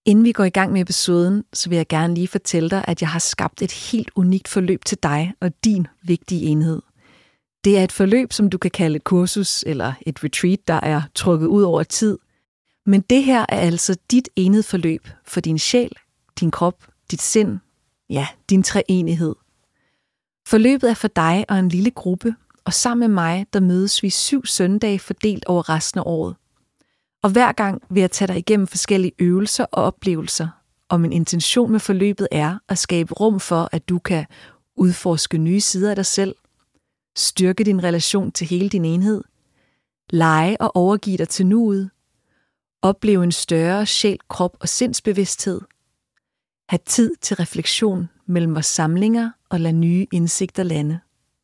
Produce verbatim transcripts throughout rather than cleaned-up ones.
Inden vi går i gang med episoden, så vil jeg gerne lige fortælle dig, at jeg har skabt et helt unikt forløb til dig og din vigtige enhed. Det er et forløb, som du kan kalde et kursus eller et retreat, der er trukket ud over tid. Men det her er altså dit enhedsforløb for din sjæl, din krop, dit sind, ja, din treenighed. Forløbet er for dig og en lille gruppe, og sammen med mig, der mødes vi syv søndage fordelt over resten af året. Og hver gang vil jeg tage dig igennem forskellige øvelser og oplevelser, og min intention med forløbet er at skabe rum for, at du kan udforske nye sider af dig selv, styrke din relation til hele din enhed, lege og overgive dig til nuet, opleve en større sjæl, krop og sindsbevidsthed, have tid til refleksion mellem vores samlinger og lade nye indsigter lande.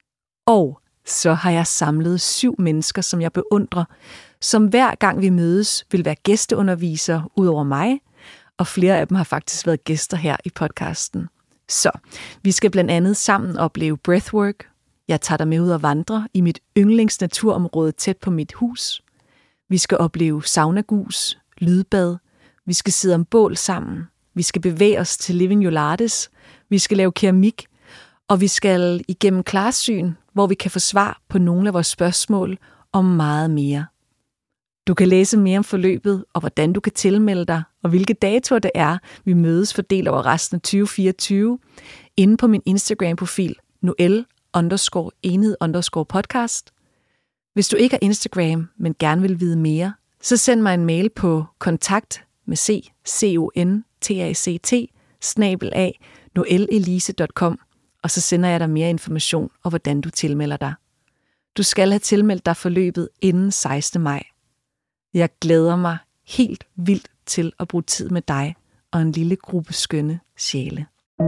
Og så har jeg samlet syv mennesker, som jeg beundrer, som hver gang vi mødes vil være gæsteundervisere ud over mig, og flere af dem har faktisk været gæster her i podcasten. Så vi skal blandt andet sammen opleve breathwork. Jeg tager dig med ud og vandre i mit yndlingsnaturområde tæt på mit hus. Vi skal opleve saunagus, lydbad. Vi skal sidde om bål sammen. Vi skal bevæge os til Living Yolates. Vi skal lave keramik. Og vi skal igennem klarsyn, hvor vi kan få svar på nogle af vores spørgsmål og meget mere. Du kan læse mere om forløbet og hvordan du kan tilmelde dig, og hvilke datoer det er, vi mødes fordelt over resten af tyve fireogtyve, inde på min Instagram-profil noel underscore enhed underscore podcast. Hvis du ikke har Instagram, men gerne vil vide mere, så send mig en mail på kontakt med c, c o n t a c t, snabel a, noelelise punktum com, og så sender jeg dig mere information og hvordan du tilmelder dig. Du skal have tilmeldt dig forløbet inden sekstende maj. Jeg glæder mig helt vildt til at bruge tid med dig og en lille gruppe skønne sjæle.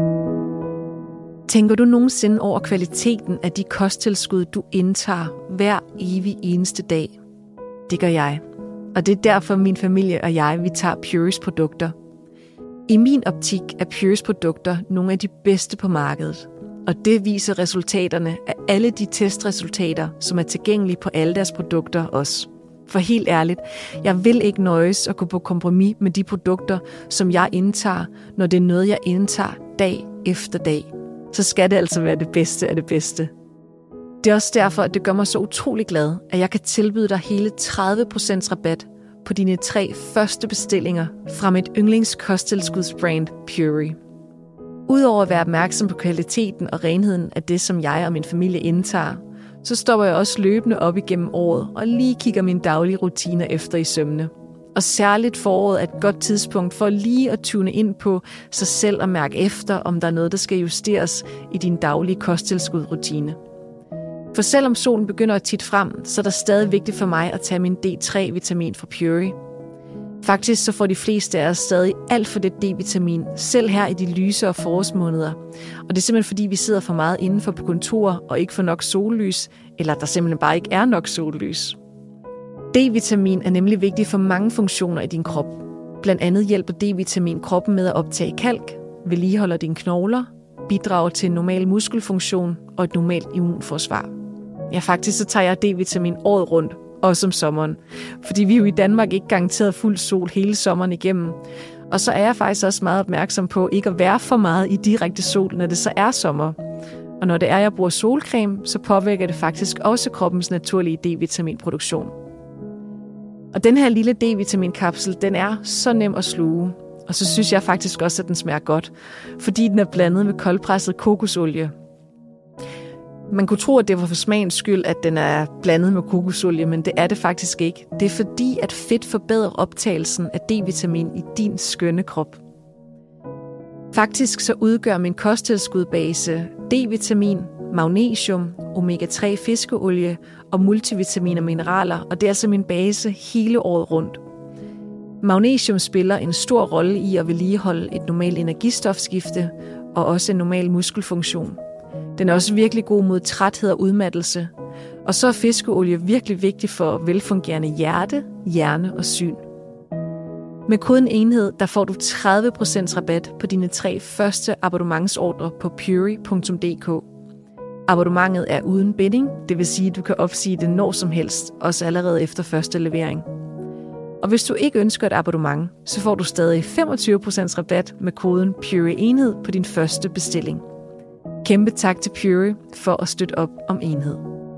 Tænker du nogensinde over kvaliteten af de kosttilskud, du indtager hver evig eneste dag? Det gør jeg. Og det er derfor min familie og jeg, vi tager Pureys produkter. I min optik er Pureys produkter nogle af de bedste på markedet. Og det viser resultaterne af alle de testresultater, som er tilgængelige på alle deres produkter også. For helt ærligt, jeg vil ikke nøjes at gå på kompromis med de produkter, som jeg indtager, når det er noget, jeg indtager dag efter dag. Så skal det altså være det bedste af det bedste. Det er også derfor, at det gør mig så utrolig glad, at jeg kan tilbyde dig hele tredive procent rabat på dine tre første bestillinger fra mit yndlingskosttilskudsbrand Purey. Udover at være opmærksom på kvaliteten og renheden af det, som jeg og min familie indtager, så stopper jeg også løbende op igennem året og lige kigger mine daglige rutiner efter i sømne. Og særligt foråret er et godt tidspunkt for lige at tune ind på sig selv og mærke efter, om der er noget, der skal justeres i din daglige kosttilskudrutine. For selvom solen begynder at titte frem, så er det stadig vigtigt for mig at tage min D tre vitamin fra Purey. Faktisk så får de fleste af os stadig alt for det D-vitamin, selv her i de lysere forårsmåneder. Og det er simpelthen fordi, vi sidder for meget indenfor på kontorer og ikke får nok sollys, eller der simpelthen bare ikke er nok sollys. D-vitamin er nemlig vigtig for mange funktioner i din krop. Blandt andet hjælper D-vitamin kroppen med at optage kalk, vedligeholder dine knogler, bidrager til en normal muskelfunktion og et normalt immunforsvar. Ja, faktisk så tager jeg D-vitamin året rundt, også om sommeren. Fordi vi er jo i Danmark ikke garanteret fuld sol hele sommeren igennem. Og så er jeg faktisk også meget opmærksom på ikke at være for meget i direkte sol, når det så er sommer. Og når det er, jeg bruger solcreme, så påvirker det faktisk også kroppens naturlige D-vitaminproduktion. Og den her lille D-vitaminkapsel, den er så nem at sluge. Og så synes jeg faktisk også, at den smager godt, fordi den er blandet med koldpresset kokosolie. Man kunne tro, at det var for smagens skyld, at den er blandet med kokosolie, men det er det faktisk ikke. Det er fordi, at fedt forbedrer optagelsen af D-vitamin i din skønne krop. Faktisk så udgør min kosttilskudbase D-vitamin, magnesium, omega tre fiskeolie og multivitamin og mineraler, og det er altså min base hele året rundt. Magnesium spiller en stor rolle i at vedligeholde et normalt energistofskifte og også en normal muskelfunktion. Den er også virkelig god mod træthed og udmattelse. Og så er fiskeolie virkelig vigtig for velfungerende hjerte, hjerne og syn. Med koden enhed, der får du tredive procent rabat på dine tre første abonnementsordre på purey punktum d k. Abonnementet er uden binding, det vil sige, at du kan opsige det når som helst, også allerede efter første levering. Og hvis du ikke ønsker et abonnement, så får du stadig femogtyve procent rabat med koden PUREenhed på din første bestilling. Kæmpe tak til Pure for at støtte op om Enhed.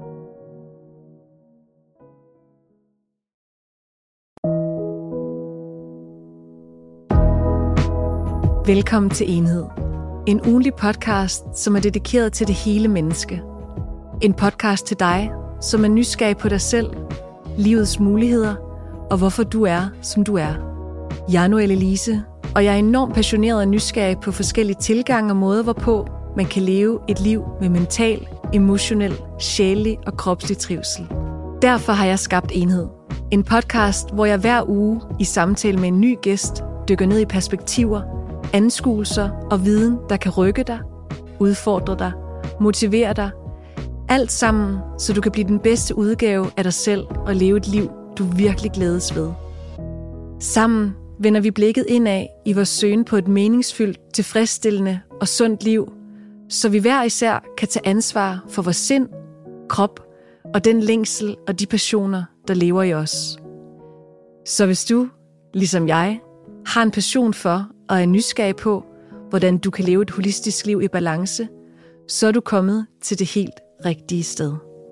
Velkommen til Enhed. En ugentlig podcast, som er dedikeret til det hele menneske. En podcast til dig, som er nysgerrig på dig selv, livets muligheder og hvorfor du er, som du er. Jeg er Noelle Lise, og jeg er enormt passioneret og nysgerrig på forskellige tilgange og måder, hvorpå man kan leve et liv med mental, emotionel, sjælelig og kropslig trivsel. Derfor har jeg skabt Enhed. En podcast, hvor jeg hver uge i samtale med en ny gæst dykker ned i perspektiver, anskuelser og viden, der kan rykke dig, udfordre dig, motivere dig. Alt sammen, så du kan blive den bedste udgave af dig selv og leve et liv, du virkelig glædes ved. Sammen vender vi blikket indad i vores søgen på et meningsfyldt, tilfredsstillende og sundt liv, så vi hver især kan tage ansvar for vores sind, krop og den længsel og de passioner, der lever i os. Så hvis du, ligesom jeg, har en passion for og er nysgerrig på, hvordan du kan leve et holistisk liv i balance, så er du kommet til det helt rigtige sted.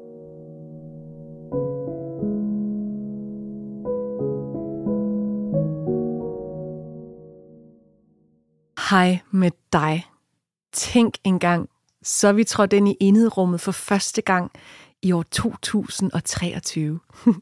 Hej med dig. Tænk engang, så er vi trådt ind i enhedrummet for første gang i år to tusind og treogtyve.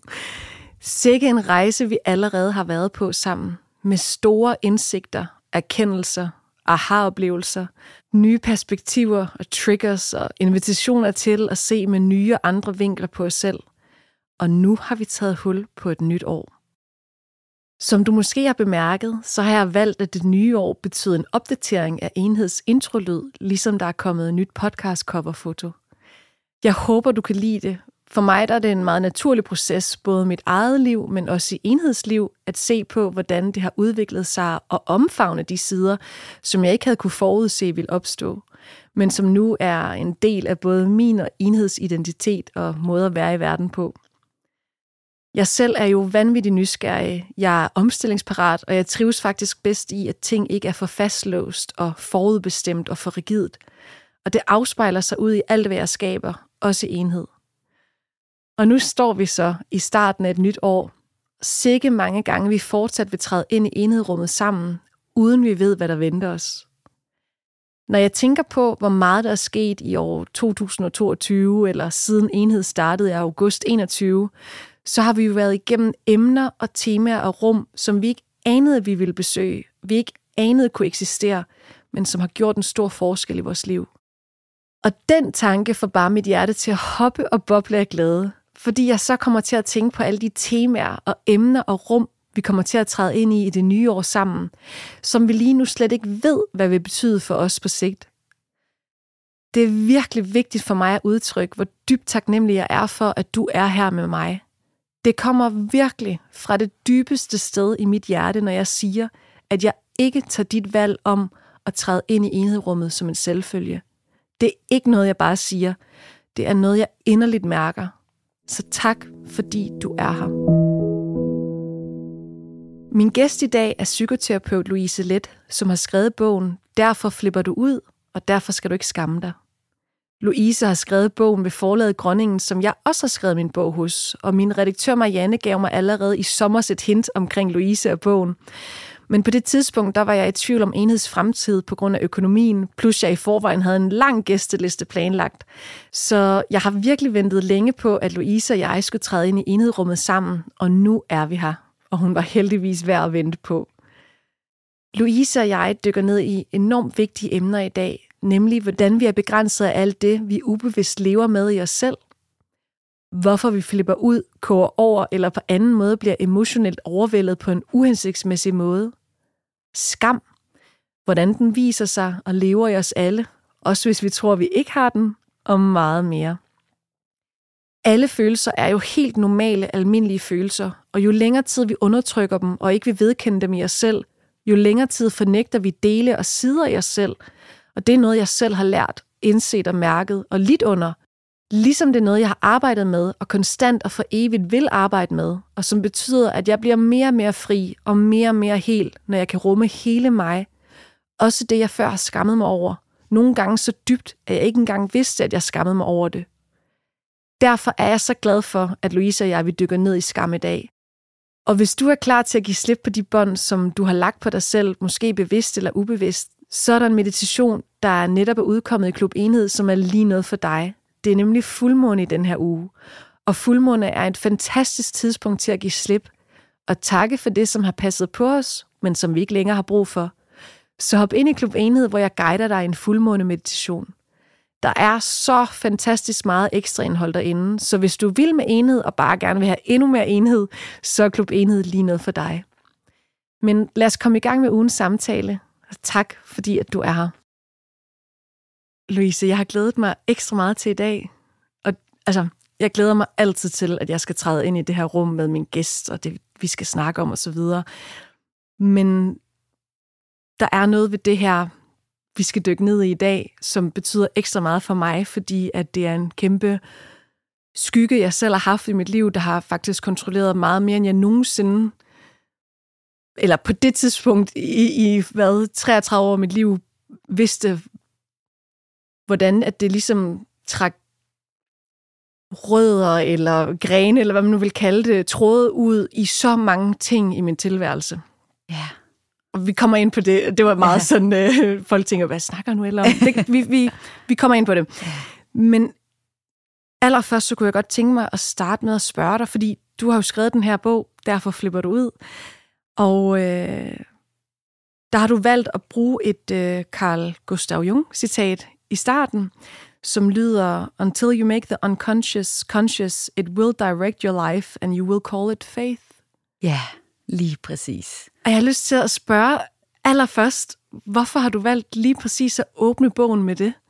Sikke en rejse, vi allerede har været på sammen, med store indsigter, erkendelser, aha-oplevelser, nye perspektiver og triggers og invitationer til at se med nye og andre vinkler på os selv. Og nu har vi taget hul på et nyt år. Som du måske har bemærket, så har jeg valgt, at det nye år betyder en opdatering af Enheds introlyd, ligesom der er kommet et nyt podcast coverfoto. Jeg håber, du kan lide det. For mig der er det en meget naturlig proces, både i mit eget liv, men også i Enhedsliv, at se på, hvordan det har udviklet sig og omfavne de sider, som jeg ikke havde kunne forudse ville opstå, men som nu er en del af både min og Enheds identitet og måde at være i verden på. Jeg selv er jo vanvittigt nysgerrig, jeg er omstillingsparat, og jeg trives faktisk bedst i, at ting ikke er for fastlåst og forudbestemt og for rigidt. Og det afspejler sig ud i alt, hvad jeg skaber, også i Enhed. Og nu står vi så i starten af et nyt år. Sikke mange gange vi fortsat vil træde ind i enhedrummet sammen, uden vi ved, hvad der venter os. Når jeg tænker på, hvor meget der er sket i år to tusind og toogtyve, eller siden Enhed startede i august enogtyve, så har vi jo været igennem emner og temaer og rum, som vi ikke anede, at vi ville besøge, vi ikke anede kunne eksistere, men som har gjort en stor forskel i vores liv. Og den tanke får bare mit hjerte til at hoppe og boble af glæde, fordi jeg så kommer til at tænke på alle de temaer og emner og rum, vi kommer til at træde ind i i det nye år sammen, som vi lige nu slet ikke ved, hvad vil betyde for os på sigt. Det er virkelig vigtigt for mig at udtrykke, hvor dybt taknemmelig jeg er for, at du er her med mig. Det kommer virkelig fra det dybeste sted i mit hjerte, når jeg siger, at jeg ikke tager dit valg om at træde ind i enhedrummet som en selvfølge. Det er ikke noget, jeg bare siger. Det er noget, jeg inderligt mærker. Så tak, fordi du er her. Min gæst i dag er psykoterapeut Louise Leth, som har skrevet bogen Derfor flipper du ud, og derfor skal du ikke skamme dig. Louise har skrevet bogen ved forlaget Grønningen, som jeg også har skrevet min bog hos, og min redaktør Marianne gav mig allerede i sommer et hint omkring Louise og bogen. Men på det tidspunkt, der var jeg i tvivl om Enheds fremtid på grund af økonomien, plus jeg i forvejen havde en lang gæsteliste planlagt. Så jeg har virkelig ventet længe på, at Louise og jeg skulle træde ind i enhedrummet sammen, og nu er vi her. Og hun var heldigvis værd at vente på. Louise og jeg dykker ned i enormt vigtige emner i dag, nemlig hvordan vi er begrænset af alt det, vi ubevidst lever med i os selv. Hvorfor vi flipper ud, koger over eller på anden måde bliver emotionelt overvældet på en uhensigtsmæssig måde. Skam. Hvordan den viser sig og lever i os alle, også hvis vi tror, vi ikke har den, og meget mere. Alle følelser er jo helt normale, almindelige følelser, og jo længere tid vi undertrykker dem og ikke vil vedkende dem i os selv, jo længere tid fornægter vi dele og sider i os selv, og det er noget, jeg selv har lært, indset og mærket og lidt under, Ligesom det er noget, jeg har arbejdet med, og konstant og for evigt vil arbejde med, og som betyder, at jeg bliver mere og mere fri og mere og mere hel, når jeg kan rumme hele mig. Også det, jeg før har skammet mig over. Nogle gange så dybt, at jeg ikke engang vidste, at jeg skammede mig over det. Derfor er jeg så glad for, at Louise og jeg vil dykke ned i skam i dag. Og hvis du er klar til at give slip på de bånd, som du har lagt på dig selv, måske bevidst eller ubevidst, så er der en meditation, der er netop er udkommet i Klub Enhed, som er lige noget for dig. Det er nemlig fuldmåne i den her uge. Og fuldmåne er et fantastisk tidspunkt til at give slip og takke for det, som har passet på os, men som vi ikke længere har brug for. Så hop ind i Klub Enhed, hvor jeg guider dig i en fuldmåne meditation. Der er så fantastisk meget ekstra indhold derinde, så hvis du vil med enhed og bare gerne vil have endnu mere enhed, så er Klub Enhed lige noget for dig. Men lad os komme i gang med ugens samtale. Tak, fordi at du er her. Louise, jeg har glædet mig ekstra meget til i dag. Og altså, jeg glæder mig altid til, at jeg skal træde ind i det her rum med min gæst, og det, vi skal snakke om osv. Men der er noget ved det her, vi skal dykke ned i i dag, som betyder ekstra meget for mig, fordi at det er en kæmpe skygge, jeg selv har haft i mit liv, der har faktisk kontrolleret meget mere, end jeg nogensinde, eller på det tidspunkt i, i hvad, treogtredive år af mit liv, vidste, hvordan at det ligesom trak rødder eller grene, eller hvad man nu vil kalde det, tråde ud i så mange ting i min tilværelse. Ja. Og vi kommer ind på det. Det var meget ja. sådan, øh, folk tænker, hvad snakker nu eller om? Det, vi, vi, vi kommer ind på det. Men allerførst, så kunne jeg godt tænke mig at starte med at spørge dig, fordi du har jo skrevet den her bog, derfor flipper du ud. Og øh, der har du valgt at bruge et øh, Carl Gustav Jung-citat i starten, som lyder, "Until you make the unconscious conscious, it will direct your life, and you will call it faith." Ja, lige præcis. Og jeg har lyst til at spørge allerførst, hvorfor har du valgt lige præcis at åbne bogen med det?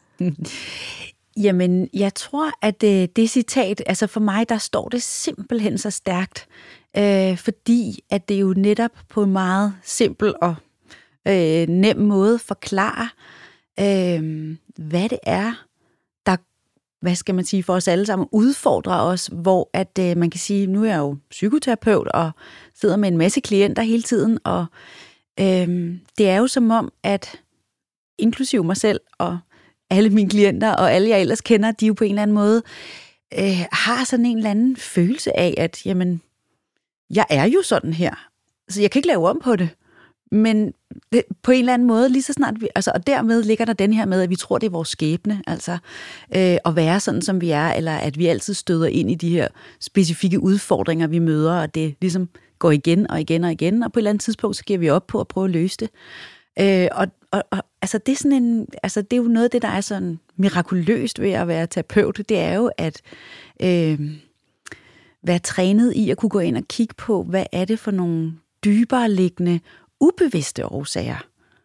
Jamen, jeg tror, at det, det citat, altså for mig, der står det simpelthen så stærkt, øh, fordi at det jo netop på en meget simpel og øh, nem måde forklarer, øh, hvad det er, der, hvad skal man sige, for os alle sammen udfordrer os, hvor at øh, man kan sige, nu er jeg jo psykoterapeut og sidder med en masse klienter hele tiden, og øh, det er jo som om, at inklusive mig selv og alle mine klienter og alle jeg ellers kender, de jo på en eller anden måde øh, har sådan en eller anden følelse af, at jamen, jeg er jo sådan her, så jeg kan ikke lave om på det. Men det, på en eller anden måde, lige så snart vi, altså, og dermed ligger der den her med, at vi tror, det er vores skæbne, altså øh, at være sådan, som vi er, eller at vi altid støder ind i de her specifikke udfordringer, vi møder, og det ligesom går igen og igen og igen, og på et eller andet tidspunkt, så giver vi op på at prøve at løse det. Øh, og, og, og altså, det er sådan en, altså, det er jo noget af det, der er sådan mirakuløst ved at være terapeut, det er jo at øh, være trænet i at kunne gå ind og kigge på, hvad er det for nogle dybere liggende ubevidste årsager,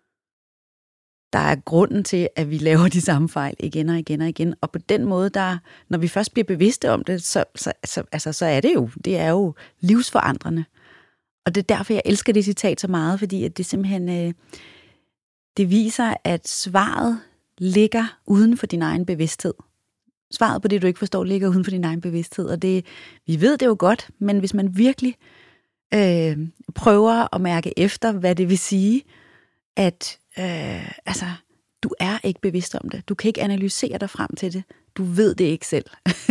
der er grunden til, at vi laver de samme fejl igen og igen og igen. Og på den måde, der, når vi først bliver bevidste om det, så, så, så, altså, så er det jo, det er jo livsforandrende. Og det er derfor, jeg elsker det citat så meget, fordi at det simpelthen, øh, det viser, at svaret ligger uden for din egen bevidsthed. Svaret på det, du ikke forstår, ligger uden for din egen bevidsthed. Og det, vi ved det jo godt, men hvis man virkelig Øh, prøver at mærke efter, hvad det vil sige, at øh, altså, du er ikke bevidst om det. Du kan ikke analysere dig frem til det. Du ved det ikke selv.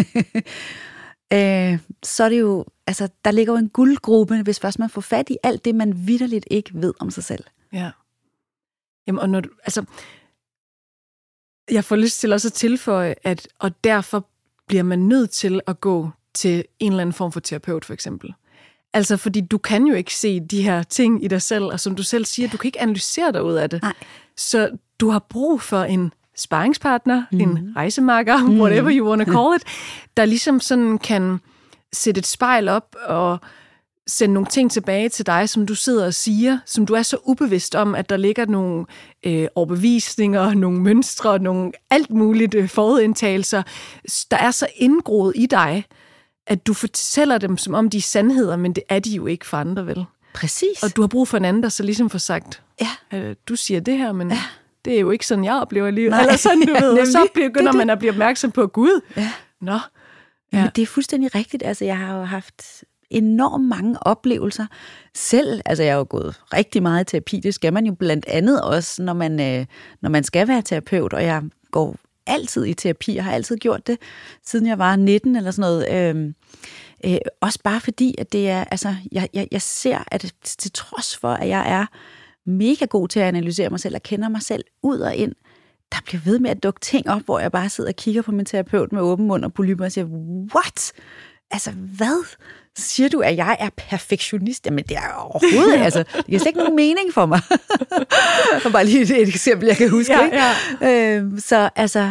øh, så er det jo, altså, der ligger jo en guldgruppe, hvis først man får fat i alt det, man vitterligt ikke ved om sig selv. Ja. Jamen, og når du, altså, jeg får lyst til også at tilføje, at, og derfor bliver man nødt til at gå til en eller anden form for terapeut, for eksempel. Altså, fordi du kan jo ikke se de her ting i dig selv, og som du selv siger, du kan ikke analysere dig ud af det. Nej. Så du har brug for en sparringspartner, mm. en rejsemakker, mm. whatever you want to call it, der ligesom sådan kan sætte et spejl op og sende nogle ting tilbage til dig, som du sidder og siger, som du er så ubevidst om, at der ligger nogle øh, overbevisninger, nogle mønstre, nogle alt muligt øh, forudindtagelser, der er så indgroet i dig, at du fortæller dem, som om de er sandheder, men det er de jo ikke for andre, vel? Præcis. Og du har brug for en anden, der så ligesom får sagt, ja. øh, du siger det her, men ja. det er jo ikke sådan, jeg oplever livet. Eller sådan, du ved. Og så begynder man at blive opmærksom på, Gud, ja. Nå. Ja. Ja. Det er fuldstændig rigtigt. Altså, jeg har jo haft enormt mange oplevelser selv. Altså, jeg har jo gået rigtig meget i terapi. Det skal man jo blandt andet også, når man, øh, når man skal være terapeut, og jeg går altid i terapi. Jeg har altid gjort det, siden jeg var nitten eller sådan noget. Øh, øh, også bare fordi, at det er, altså, jeg, jeg, jeg ser, at til trods for, at jeg er mega god til at analysere mig selv og kender mig selv ud og ind, der bliver ved med at dukke ting op, hvor jeg bare sidder og kigger på min terapeut med åben mund og polypper og siger, what? Altså, hvad? Siger du, at jeg er perfektionist? Jamen, det er overhovedet, altså, det giver slet ikke nogen mening for mig. Og bare lige et, et eksempel, jeg kan huske, ja, ikke? Ja. Øh, så altså,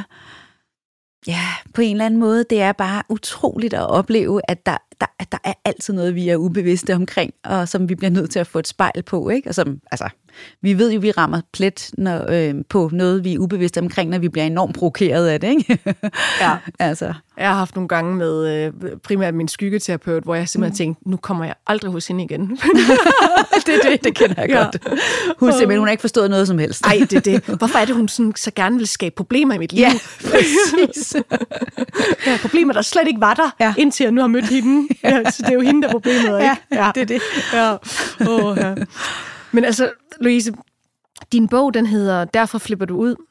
ja, på en eller anden måde, det er bare utroligt at opleve, at der, der, at der er altid noget, vi er ubevidste omkring, og som vi bliver nødt til at få et spejl på, ikke? Og som, altså, vi ved jo, vi rammer plet når, øh, på noget, vi er ubevidste omkring, når vi bliver enormt provokeret af det, ikke? Ja. Altså. Jeg har haft nogle gange med øh, primært min skyggeterapeut, hvor jeg simpelthen mm. tænkte, nu kommer jeg aldrig hos hende igen. det, det, det kender jeg ja. godt. Hun simpelthen, hun har ikke forstået noget som helst. Nej, det er det. Hvorfor er det, hun sådan, så gerne vil skabe problemer i mit liv? Ja, præcis. ja, problemer, der slet ikke var der, ja. indtil jeg nu har mødt hende. Ja, så det er jo hende, der er problemet, ikke? Ja, ja. det er det. Ja. Oh, ja. Men altså, Louise, din bog, den hedder Derfor flipper du ud.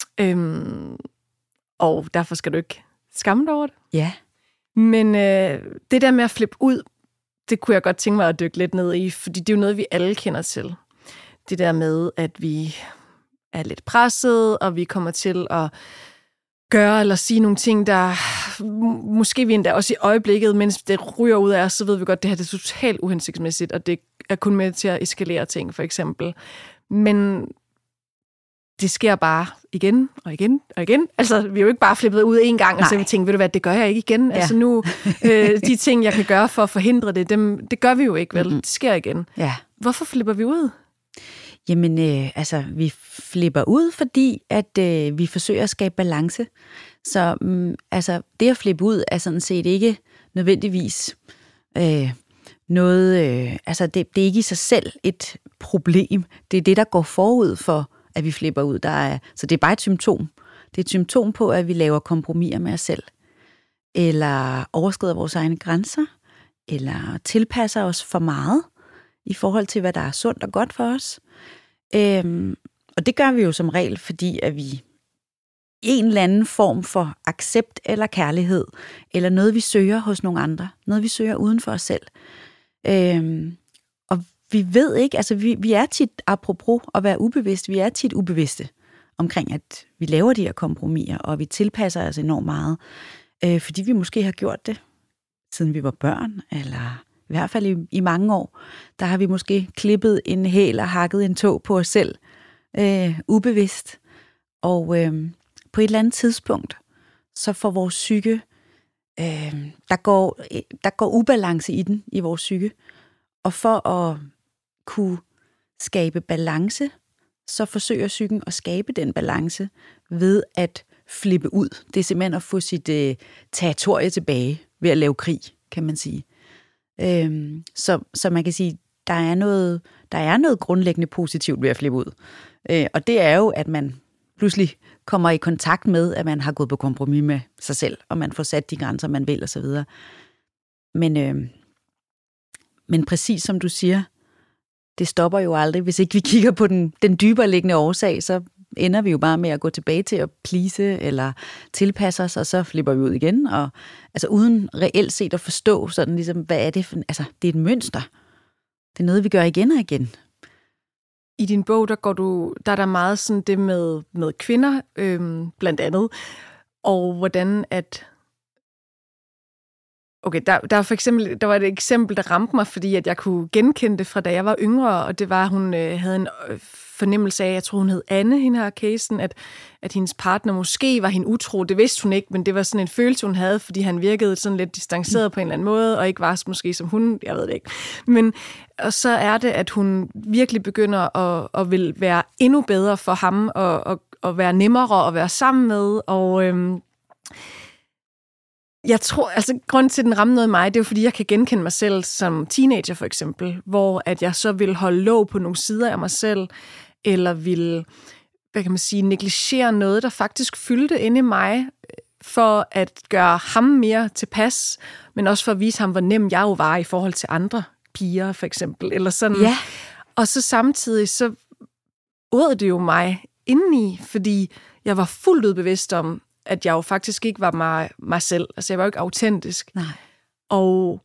Øhm, og derfor skal du ikke skamme dig over det. Ja. Men øh, det der med at flippe ud, det kunne jeg godt tænke mig at dykke lidt ned i, fordi det er jo noget, vi alle kender til. Det der med, at vi er lidt presset, og vi kommer til at gøre eller sige nogle ting, der måske vi endda også i øjeblikket, mens det ryger ud af os, så ved vi godt, at det her det er totalt uhensigtsmæssigt, og det er kun med til at eskalere ting, for eksempel. Men det sker bare igen og igen og igen. Altså, vi er jo ikke bare flippet ud en gang, og så vi tænker, ved du hvad, det gør jeg ikke igen. Ja. Altså nu, øh, de ting, jeg kan gøre for at forhindre det, dem, det gør vi jo ikke, vel? Mm-hmm. Det sker igen. Ja. Hvorfor flipper vi ud? Jamen, øh, altså, vi flipper ud, fordi at øh, vi forsøger at skabe balance. Så mm, altså, det at flippe ud er sådan set ikke nødvendigvis øh, noget... Øh, altså, det, det er ikke i sig selv et problem. Det er det, der går forud for, at vi flipper ud. Der er, så det er bare et symptom. Det er et symptom på, at vi laver kompromiser med os selv. Eller overskrider vores egne grænser. Eller tilpasser os for meget i forhold til, hvad der er sundt og godt for os. Øhm, og det gør vi jo som regel, fordi at vi en eller anden form for accept eller kærlighed, eller noget, vi søger hos nogle andre. Noget, vi søger uden for os selv. Øhm, og vi ved ikke, altså vi, vi er tit, apropos at være ubevidst, vi er tit ubevidste omkring, at vi laver de her kompromiser, og vi tilpasser os enormt meget, øh, fordi vi måske har gjort det, siden vi var børn, eller i hvert fald i, i mange år, der har vi måske klippet en hæl og hakket en tå på os selv, øh, ubevidst. Og øh, på et eller andet tidspunkt, så får vores psyke, øh, der, går, der går ubalance i den, i vores psyke. Og for at kunne skabe balance, så forsøger psyken at skabe den balance ved at flippe ud. Det er simpelthen at få sit øh, territorie tilbage ved at lave krig, kan man sige. Øhm, så, så man kan sige, der er noget, der er noget grundlæggende positivt ved at flippe ud. Øh, og det er jo, at man pludselig kommer i kontakt med, at man har gået på kompromis med sig selv, og man får sat de grænser, man vil, og så videre. Men, øh, men præcis som du siger, det stopper jo aldrig. Hvis ikke vi kigger på den, den dybere liggende årsag, så ender vi jo bare med at gå tilbage til at please eller tilpasse os, og så flipper vi ud igen. Og, altså uden reelt set at forstå, sådan ligesom, hvad er det for... Altså, det er et mønster. Det er noget, vi gør igen og igen. I din bog, der, går du, der er der meget sådan det med, med kvinder, øhm, blandt andet, og hvordan at... Okay, der, der, var for eksempel, der var et eksempel, der ramte mig, fordi at jeg kunne genkende det fra, da jeg var yngre, og det var, at hun øh, havde en øh, fornemmelse af, jeg tror, hun hed Anne, hende her casen, at, at hendes partner måske var hende utro. Det vidste hun ikke, men det var sådan en følelse, hun havde, fordi han virkede sådan lidt distanceret på en eller anden måde, og ikke var måske som hun, jeg ved det ikke. Men, og så er det, at hun virkelig begynder at, at vil være endnu bedre for ham, og, og, og være nemmere at være sammen med, og... Øhm, Jeg tror, altså grunden til, at den ramte noget af mig, det er jo, fordi jeg kan genkende mig selv som teenager for eksempel, hvor at jeg så vil holde låg på nogle sider af mig selv, eller vil, hvad kan man sige, negligere noget, der faktisk fyldte inde i mig, for at gøre ham mere tilpas, men også for at vise ham, hvor nem jeg jo var i forhold til andre piger, for eksempel. Eller sådan. Ja. Og så samtidig, så åd det jo mig indeni, fordi jeg var fuldt ud bevidst om, at jeg jo faktisk ikke var mig, mig selv. Altså, jeg var jo ikke autentisk. Nej. Og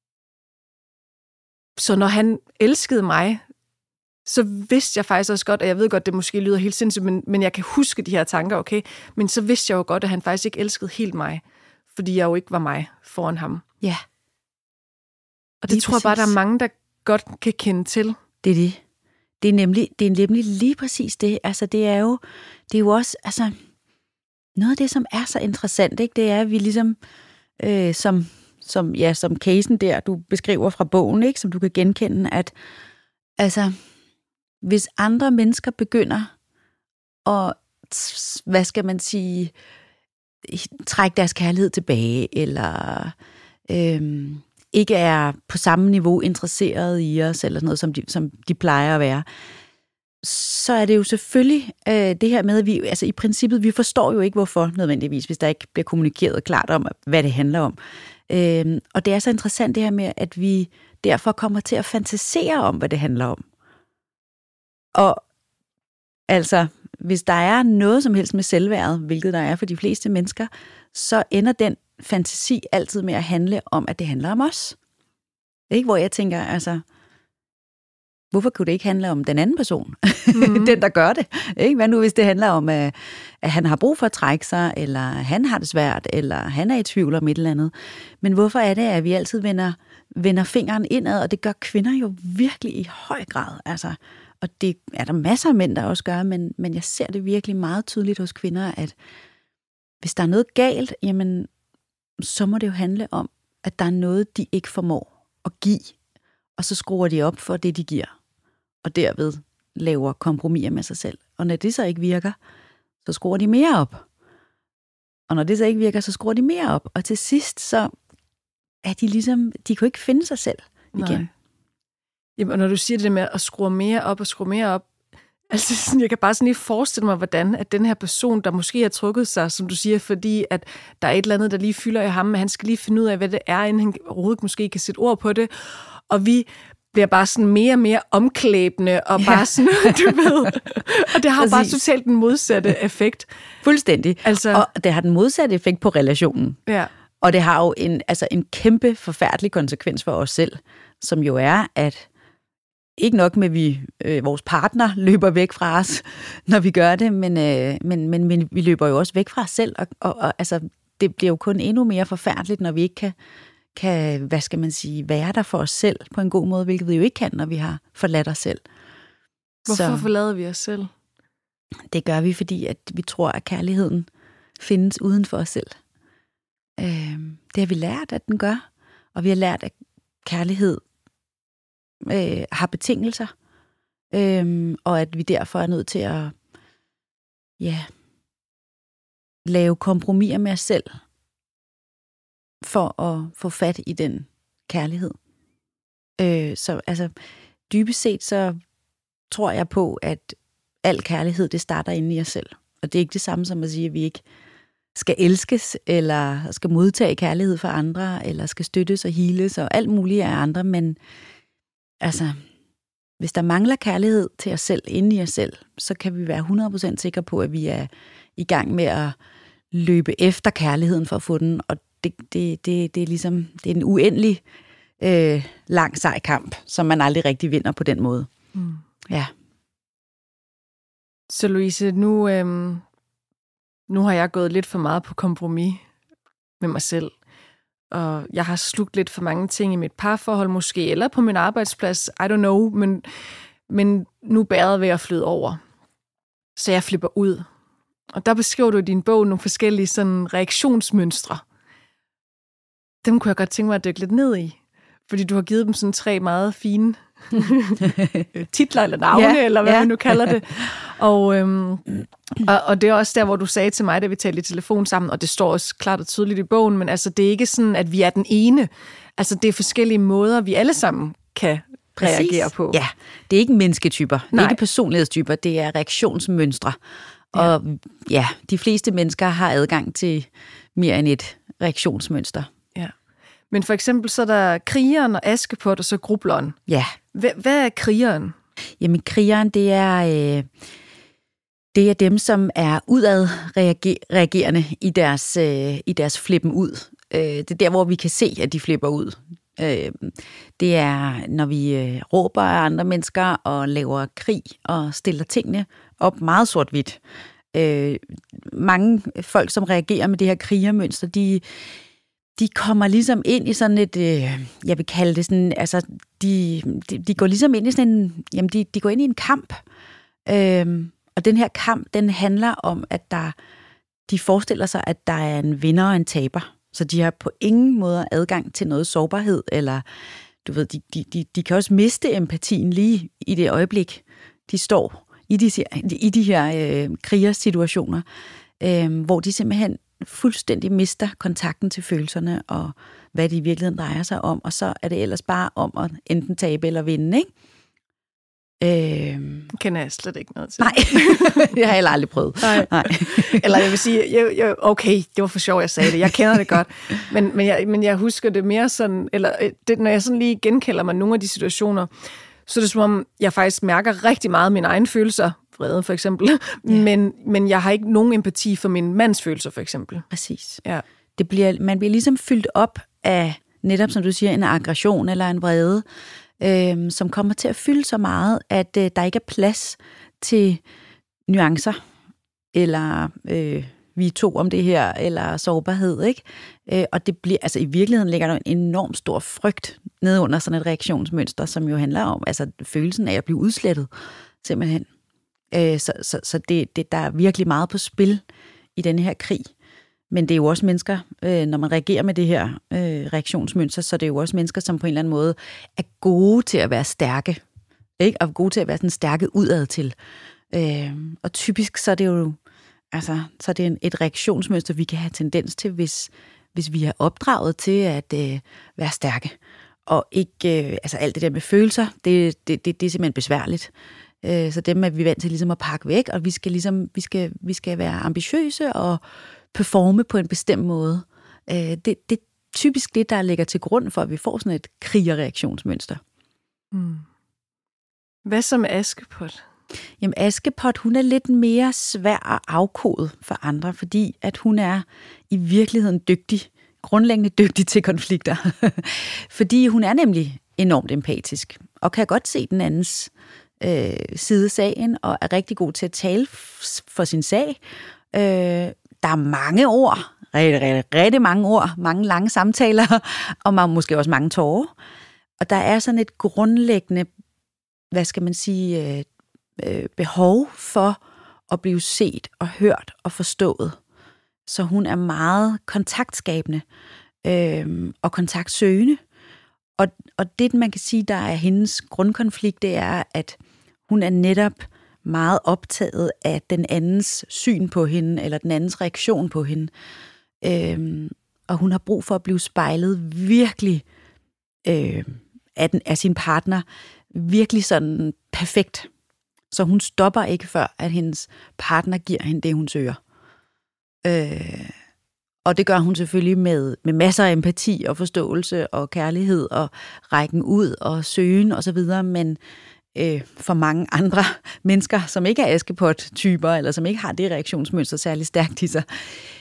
så når han elskede mig, så vidste jeg faktisk også godt, og jeg ved godt, det måske lyder helt sindssygt, men, men jeg kan huske de her tanker, okay? Men så vidste jeg jo godt, at han faktisk ikke elskede helt mig, fordi jeg jo ikke var mig foran ham. Ja. Og det lige tror præcis. Jeg bare, der er mange, der godt kan kende til. Det er det. Det er nemlig, det er nemlig lige præcis det. Altså, det er jo, det er jo også, altså, noget af det, som er så interessant, ikke? Det er, at vi ligesom, øh, som, som, ja, som casen der, du beskriver fra bogen, ikke? Som du kan genkende, at altså, hvis andre mennesker begynder at, hvad skal man sige, trække deres kærlighed tilbage, eller øh, ikke er på samme niveau interesseret i os, eller sådan noget, som de, som de plejer at være, så er det jo selvfølgelig øh, det her med, at vi, altså i princippet, vi forstår jo ikke, hvorfor nødvendigvis, hvis der ikke bliver kommunikeret klart om, hvad det handler om. Øh, og det er så interessant det her med, at vi derfor kommer til at fantasere om, hvad det handler om. Og altså, hvis der er noget som helst med selvværdet, hvilket der er for de fleste mennesker, så ender den fantasi altid med at handle om, at det handler om os. Ikke? Hvor jeg tænker, altså, hvorfor kunne det ikke handle om den anden person? Mm-hmm. Den, der gør det. Ikke? Hvad nu, hvis det handler om, at, at han har brug for at trække sig, eller han har det svært, eller han er i tvivl om et eller andet. Men hvorfor er det, at vi altid vender, vender fingeren indad, og det gør kvinder jo virkelig i høj grad. Altså, og det er der masser af mænd, der også gør, men, men jeg ser det virkelig meget tydeligt hos kvinder, at hvis der er noget galt, jamen, så må det jo handle om, at der er noget, de ikke formår at give, og så skruer de op for det, de giver, og derved laver kompromiser med sig selv. Og når det så ikke virker, så skruer de mere op. Og når det så ikke virker, så skruer de mere op. Og til sidst, så er de ligesom, de kunne ikke finde sig selv igen. Nej. Jamen, og når du siger det med at skrue mere op og skrue mere op, altså sådan, jeg kan bare sådan lige forestille mig, hvordan at den her person, der måske har trukket sig, som du siger, fordi at der er et eller andet, der lige fylder i ham, men han skal lige finde ud af, hvad det er, inden han overhovedet måske kan sætte ord på det. Og vi bliver bare sådan mere og mere omklæbende, og ja. Bare sådan, du ved. Og det har bare totalt den modsatte effekt. Fuldstændig. Altså, og det har den modsatte effekt på relationen. Ja. Og det har jo en, altså en kæmpe forfærdelig konsekvens for os selv, som jo er, at ikke nok med, at vi, øh, vores partner løber væk fra os, når vi gør det, men, øh, men, men, men vi løber jo også væk fra os selv, og, og, og altså, det bliver jo kun endnu mere forfærdeligt, når vi ikke kan, kan, hvad skal man sige, være der for os selv på en god måde, hvilket vi jo ikke kan, når vi har forladt os selv. Hvorfor Så, forlader vi os selv? Det gør vi, fordi at vi tror, at kærligheden findes uden for os selv. Øh, det har vi lært, at den gør, og vi har lært, at kærlighed Øh, har betingelser, øh, og at vi derfor er nødt til at ja, lave kompromiser med os selv for at få fat i den kærlighed. Øh, så altså, dybest set så tror jeg på, at al kærlighed, det starter inde i os selv. Og det er ikke det samme som at sige, at vi ikke skal elskes, eller skal modtage kærlighed fra andre, eller skal støttes og heales, og alt muligt af andre, men altså, hvis der mangler kærlighed til os selv, inde i os selv, så kan vi være hundrede procent sikre på, at vi er i gang med at løbe efter kærligheden for at få den, og det, det, det, det er ligesom, det er en uendelig øh, lang, sej kamp, som man aldrig rigtig vinder på den måde. Mm. Ja. Så Louise, nu, øhm, nu har jeg gået lidt for meget på kompromis med mig selv, og jeg har slugt lidt for mange ting i mit parforhold måske, eller på min arbejdsplads, I don't know, men, men nu er bæret ved at flyde over. Så jeg flipper ud. Og der beskriver du i din bog nogle forskellige sådan reaktionsmønstre. Dem kunne jeg godt tænke mig at dykke lidt ned i, fordi du har givet dem sådan tre meget fine titler eller navne, ja, eller hvad ja. man nu kalder det. Og, øhm, og, og det er også der, hvor du sagde til mig, da vi talte i telefon sammen, og det står også klart og tydeligt i bogen, men altså, det er ikke sådan, at vi er den ene. Altså, det er forskellige måder, vi alle sammen kan Præcis. reagere på. Ja, det er ikke mennesketyper, det er ikke personlighedstyper, det er reaktionsmønstre. Ja. Og ja, de fleste mennesker har adgang til mere end et reaktionsmønster. Ja. Men for eksempel så er der krigeren og Askepot, og så grubleren. Ja. Hvad, hvad er krigeren? Jamen, krigeren, det er, øh, det er dem, som er udadreagerende i deres, øh, i deres flippen ud. Øh, det er der, hvor vi kan se, at de flipper ud. Øh, det er, når vi øh, råber af andre mennesker og laver krig og stiller tingene op meget sort-hvidt. Øh, mange folk, som reagerer med det her krigermønster, de, de kommer ligesom ind i sådan et, øh, jeg vil kalde det sådan, altså, de, de, de går ligesom ind i sådan en, jamen, de, de går ind i en kamp. Øh, og den her kamp, den handler om, at der, de forestiller sig, at der er en vinder og en taber. Så de har på ingen måde adgang til noget sårbarhed, eller du ved, de, de, de, de kan også miste empatien lige i det øjeblik, de står i de, i de her øh, krigersituationer, øh, hvor de simpelthen fuldstændig mister kontakten til følelserne, og hvad det i virkeligheden drejer sig om, og så er det ellers bare om at enten tabe eller vinde, ikke? Øh... Kender jeg slet ikke noget til. Nej, det har jeg aldrig prøvet. Nej. Nej. Eller jeg vil sige, jeg, jeg, okay, det var for sjovt, jeg sagde det. Jeg kender det godt. Men, men, jeg, men jeg husker det mere sådan, eller det, når jeg sådan lige genkalder mig nogle af de situationer, så er det som om, jeg faktisk mærker rigtig meget mine egne følelser, vrede for eksempel, ja. men, men jeg har ikke nogen empati for min mands følelser, for eksempel. Præcis. Ja. Det bliver, man bliver ligesom fyldt op af, netop som du siger, en aggression eller en vrede, øh, som kommer til at fylde så meget, at øh, der ikke er plads til nuancer, eller øh, vi er to om det her, eller sårbarhed, ikke? Øh, og det bliver, altså i virkeligheden ligger der en enorm stor frygt nede under sådan et reaktionsmønster, som jo handler om, altså følelsen af at blive udslettet, simpelthen. Øh, så så, så det, det, der er virkelig meget på spil i denne her krig. Men det er jo også mennesker, øh, når man reagerer med det her øh, reaktionsmønster, så det er jo også mennesker, som på en eller anden måde er gode til at være stærke, ikke? Og gode til at være sådan stærke udad til. Øh, og typisk så er det jo altså, så er det et reaktionsmønster, vi kan have tendens til, hvis, hvis vi er opdraget til at øh, være stærke. Og ikke, øh, altså alt det der med følelser, det, det, det, det er simpelthen besværligt. Øh, så dem er vi vant til ligesom at pakke væk, og vi skal, ligesom, vi skal, vi skal være ambitiøse og performe på en bestemt måde. Øh, det, det er typisk det, der ligger til grund for, at vi får sådan et krigerreaktionsmønster. Mm. Hvad så med Askepot? Jamen Askepot, hun er lidt mere svær at afkode for andre, fordi at hun er i virkeligheden dygtig, grundlæggende dygtig til konflikter. Fordi hun er nemlig enormt empatisk, og kan godt se den andens øh, side af sagen, og er rigtig god til at tale for sin sag. Øh, der er mange ord, rigtig, rigtig, rigtig mange ord, mange lange samtaler, og man, måske også mange tårer. Og der er sådan et grundlæggende, hvad skal man sige, øh, øh, behov for at blive set og hørt og forstået. Så hun er meget kontaktskabende øh, og kontaktsøgende. Og, og det, man kan sige, der er hendes grundkonflikt, det er, at hun er netop meget optaget af den andens syn på hende, eller den andens reaktion på hende. Øh, og hun har brug for at blive spejlet virkelig øh, af, den, af sin partner, virkelig sådan perfekt. Så hun stopper ikke før, at hendes partner giver hende det, hun søger. Øh, og det gør hun selvfølgelig med, med masser af empati og forståelse og kærlighed og rækken ud og søgen og så videre, men øh, for mange andre mennesker, som ikke er Askepot-typer, eller som ikke har det reaktionsmønster særlig stærkt i sig,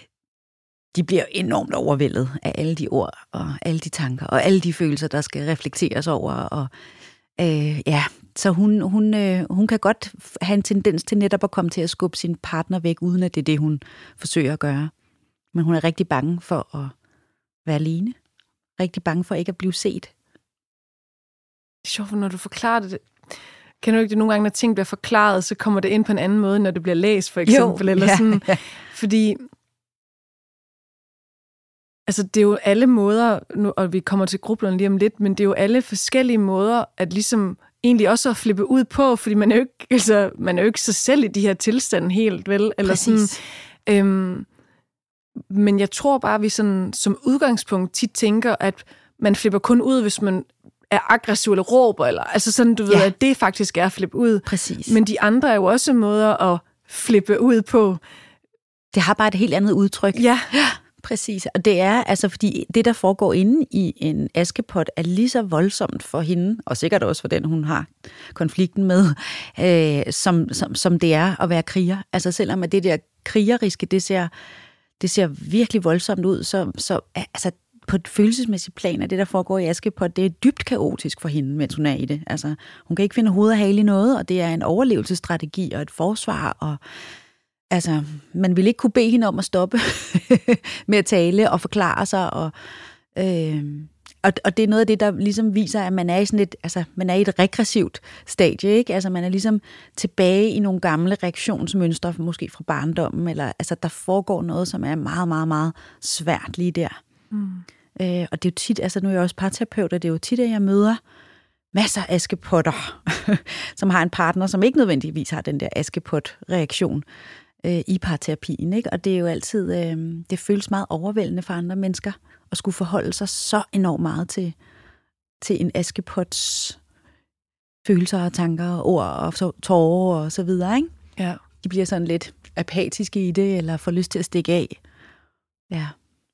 de bliver enormt overvældet af alle de ord og alle de tanker og alle de følelser, der skal reflekteres over. Og øh, ja, så hun, hun, øh, hun kan godt have en tendens til netop at komme til at skubbe sin partner væk, uden at det er det, hun forsøger at gøre. Men hun er rigtig bange for at være alene. Rigtig bange for ikke at blive set. Det er sjovt, når du forklarer det. Kan du ikke det nogle gange, når ting bliver forklaret, så kommer det ind på en anden måde, når det bliver læst, for eksempel? Jo, eller ja, sådan. Ja. Fordi altså, det er jo alle måder, nu, og vi kommer til grublerne lige om lidt, men det er jo alle forskellige måder, at ligesom egentlig også at flippe ud på, fordi man er jo ikke, altså, man er jo ikke sig selv i de her tilstande helt, vel? Eller præcis. Sådan, øhm, men jeg tror bare, at vi sådan, som udgangspunkt tit tænker, at man flipper kun ud, hvis man er aggressiv eller råber, eller altså sådan, du ved, ja. At det faktisk er at flippe ud. Præcis. Men de andre er jo også måder at flippe ud på. Det har bare et helt andet udtryk. Ja. Præcis, og det er altså, fordi det, der foregår inde i en Askepot, er lige så voldsomt for hende, og sikkert også for den, hun har konflikten med, øh, som, som, som det er at være kriger. Altså selvom at det der krigeriske, det ser, det ser virkelig voldsomt ud, så, så altså, på et følelsesmæssigt plan, at det, der foregår i Askepot, det er dybt kaotisk for hende, mens hun er i det. Altså, hun kan ikke finde hoved og hale i noget, og det er en overlevelsesstrategi og et forsvar, og altså, man ville ikke kunne bede hende om at stoppe med at tale og forklare sig, og, øh, og, og det er noget af det, der ligesom viser, at man er i sådan et, altså, man er i et regressivt stadie, ikke? Altså, man er ligesom tilbage i nogle gamle reaktionsmønstre, måske fra barndommen, eller altså, der foregår noget, som er meget, meget, meget svært lige der. Mm. Øh, og det er jo tit, altså nu er jeg også parterapeut, og det er jo tit, at jeg møder masser af askepotter, som har en partner, som ikke nødvendigvis har den der askepot-reaktion øh, i parterapien, ikke? Og det er jo altid, øh, det føles meget overvældende for andre mennesker, at skulle forholde sig så enormt meget til, til en askepots følelser og tanker og ord og tårer og så videre, ikke? Ja. De bliver sådan lidt apatiske i det, eller får lyst til at stikke af. Ja.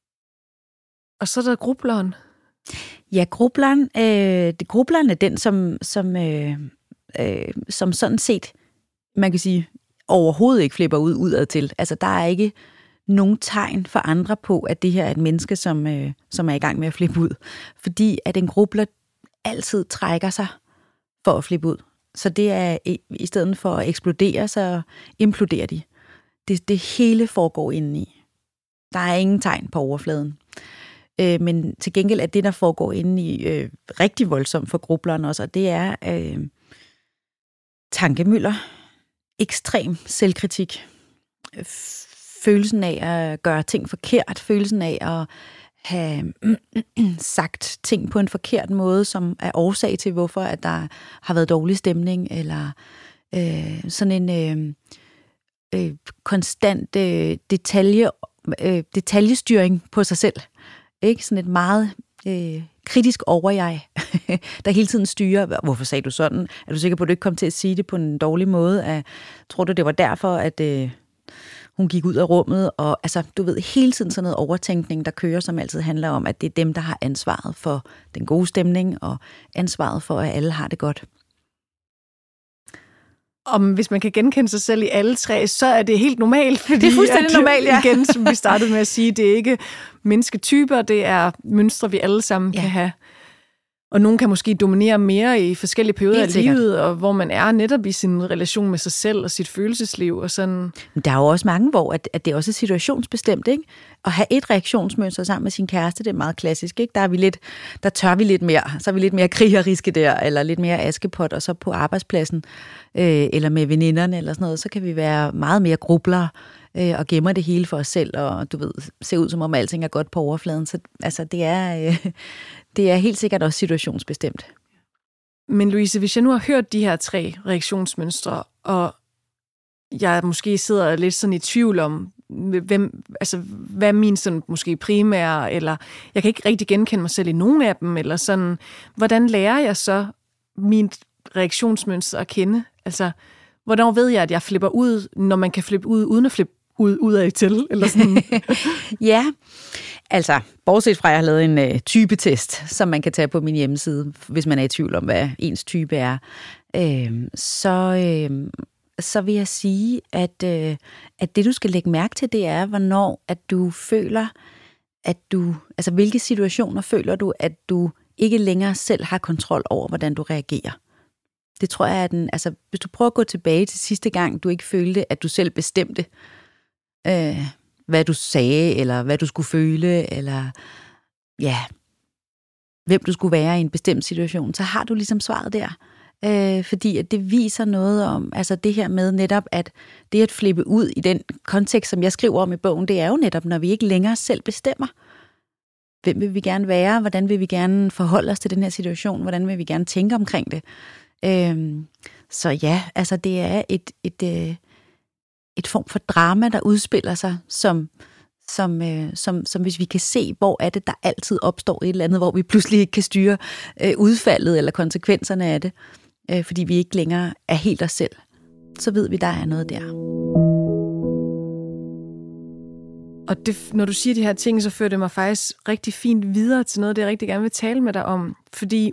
Og så er der grubleren. Ja, grubleren, øh, det, grubleren er den, som, som, øh, øh, som sådan set, man kan sige, overhovedet ikke flipper ud udad til. Altså, der er ikke nogen tegn for andre på, at det her er et menneske, som, øh, som er i gang med at flippe ud. Fordi at en grubler altid trækker sig for at flippe ud. Så det er, i, i stedet for at eksplodere, så imploderer de. Det, det hele foregår indeni. Der er ingen tegn på overfladen. Øh, men til gengæld er det, der foregår indeni, øh, rigtig voldsomt for grubleren også, og det er øh, tankemylder, ekstrem selvkritik, følelsen af at gøre ting forkert, følelsen af at have sagt ting på en forkert måde, som er årsag til, hvorfor at der har været dårlig stemning, eller øh, sådan en øh, øh, konstant øh, detalje, øh, detaljestyring på sig selv. Ikke? Sådan et meget øh, kritisk over-jeg, der hele tiden styrer, hvorfor sagde du sådan? Er du sikker på, at du ikke kom til at sige det på en dårlig måde? Er, tror du, det var derfor, at øh, hun gik ud af rummet? Og altså, du ved, hele tiden sådan noget overtænkning, der kører, som altid handler om, at det er dem, der har ansvaret for den gode stemning, og ansvaret for, at alle har det godt. Om hvis man kan genkende sig selv i alle tre, så er det helt normalt. Fordi det er fuldstændig normalt, ja. Igen, som vi startede med at sige, det er ikke mennesketyper, det er mønstre, vi alle sammen ja. kan have. Og nogen kan måske dominere mere i forskellige perioder af livet, og hvor man er netop i sin relation med sig selv og sit følelsesliv. Og sådan. Der er jo også mange, hvor at, at det også er situationsbestemt, ikke? At have et reaktionsmønster sammen med sin kæreste, det er meget klassisk, ikke? Der er vi lidt, der tør vi lidt mere, så er vi lidt mere krigeriske der, eller lidt mere askepot, og så på arbejdspladsen, øh, eller med veninderne, eller sådan noget, så kan vi være meget mere grublere, øh, og gemmer det hele for os selv, og du ved, se ud som om alting er godt på overfladen. Så altså, det er... Øh, Det er helt sikkert også situationsbestemt. Men Louise, hvis jeg nu har hørt de her tre reaktionsmønstre, og jeg måske sidder lidt sådan i tvivl om, hvem, altså, hvad er min sådan måske primære, eller jeg kan ikke rigtig genkende mig selv i nogen af dem, eller sådan, hvordan lærer jeg så min reaktionsmønster at kende? Altså, hvordan ved jeg, at jeg flipper ud, når man kan flippe ud, uden at flippe ud, ud af til, eller sådan? Ja, altså, bortset fra, at jeg har lavet en øh, typetest, som man kan tage på min hjemmeside, hvis man er i tvivl om, hvad ens type er, øh, så, øh, så vil jeg sige, at, øh, at det, du skal lægge mærke til, det er, hvornår at du føler, at du, altså hvilke situationer føler du, at du ikke længere selv har kontrol over, hvordan du reagerer. Det tror jeg, at den, altså, hvis du prøver at gå tilbage til sidste gang, du ikke følte, at du selv bestemte, øh, hvad du sagde, eller hvad du skulle føle, eller ja, hvem du skulle være i en bestemt situation, så har du ligesom svaret der. Øh, fordi at det viser noget om, altså det her med netop, at det at flippe ud i den kontekst, som jeg skriver om i bogen, det er jo netop, når vi ikke længere selv bestemmer. Hvem vil vi gerne være? Hvordan vil vi gerne forholde os til den her situation? Hvordan vil vi gerne tænke omkring det? Øh, så ja, altså det er et... et øh, et form for drama, der udspiller sig, som, som, øh, som, som hvis vi kan se, hvor er det, der altid opstår et eller andet, hvor vi pludselig ikke kan styre øh, udfaldet eller konsekvenserne af det, øh, fordi vi ikke længere er helt os selv, så ved vi, der er noget der. Og det, når du siger de her ting, så fører det mig faktisk rigtig fint videre til noget, det jeg rigtig gerne vil tale med dig om. Fordi,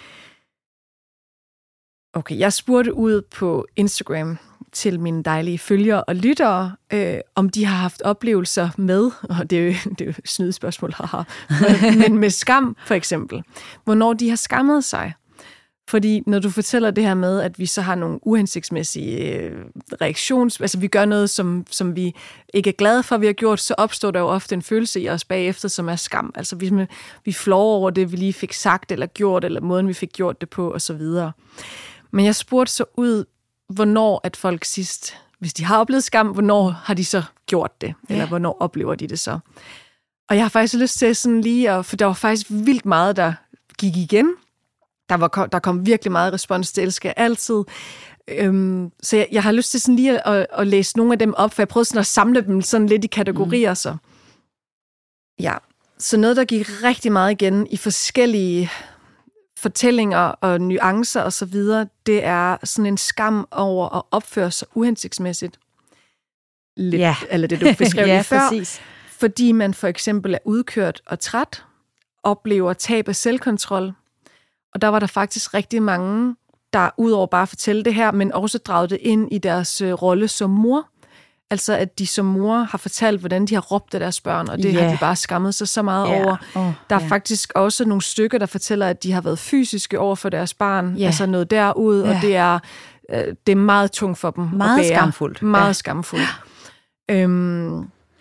okay, jeg spurgte ud på Instagram til mine dejlige følgere og lyttere, øh, om de har haft oplevelser med, og det er jo, det er jo et snydespørgsmål, haha, men med skam for eksempel. Hvornår de har skammet sig. Fordi når du fortæller det her med, at vi så har nogle uhensigtsmæssige øh, reaktions... Altså vi gør noget, som, som vi ikke er glade for, vi har gjort, så opstår der jo ofte en følelse i os bagefter, som er skam. Altså vi, vi flår over det, vi lige fik sagt eller gjort, eller måden, vi fik gjort det på, og så videre. Men jeg spurgte så ud, hvornår at folk sidst, hvis de har oplevet skam, hvornår har de så gjort det? Eller ja. Hvornår oplever de det så? Og jeg har faktisk lyst til sådan lige at... For der var faktisk vildt meget, der gik igen. Der, var, der kom virkelig meget respons til Elsker altid. Øhm, så jeg, jeg har lyst til sådan lige at, at læse nogle af dem op, for jeg prøvede sådan at samle dem sådan lidt i kategorier. Mm. Så. Ja, så noget, der gik rigtig meget igen i forskellige fortællinger og nuancer og så videre, det er sådan en skam over at opføre sig uhensigtsmæssigt. Lidt, ja. Eller det, du beskrev ja, lige før. Præcis. Fordi man for eksempel er udkørt og træt, oplever tab af selvkontrol. Og der var der faktisk rigtig mange, der udover bare at fortælle det her, men også dragede det ind i deres øh, rolle som mor. Altså at de som mor har fortalt, hvordan de har råbt af deres børn, og det yeah. har de bare skammet sig så meget yeah. over. Oh, der er yeah. faktisk også nogle stykker, der fortæller, at de har været fysiske over for deres barn, yeah. altså noget derud, yeah. og det er, øh, det er meget tungt for dem meget at bære. Skamfuldt. Meget ja. skamfuldt. Øhm,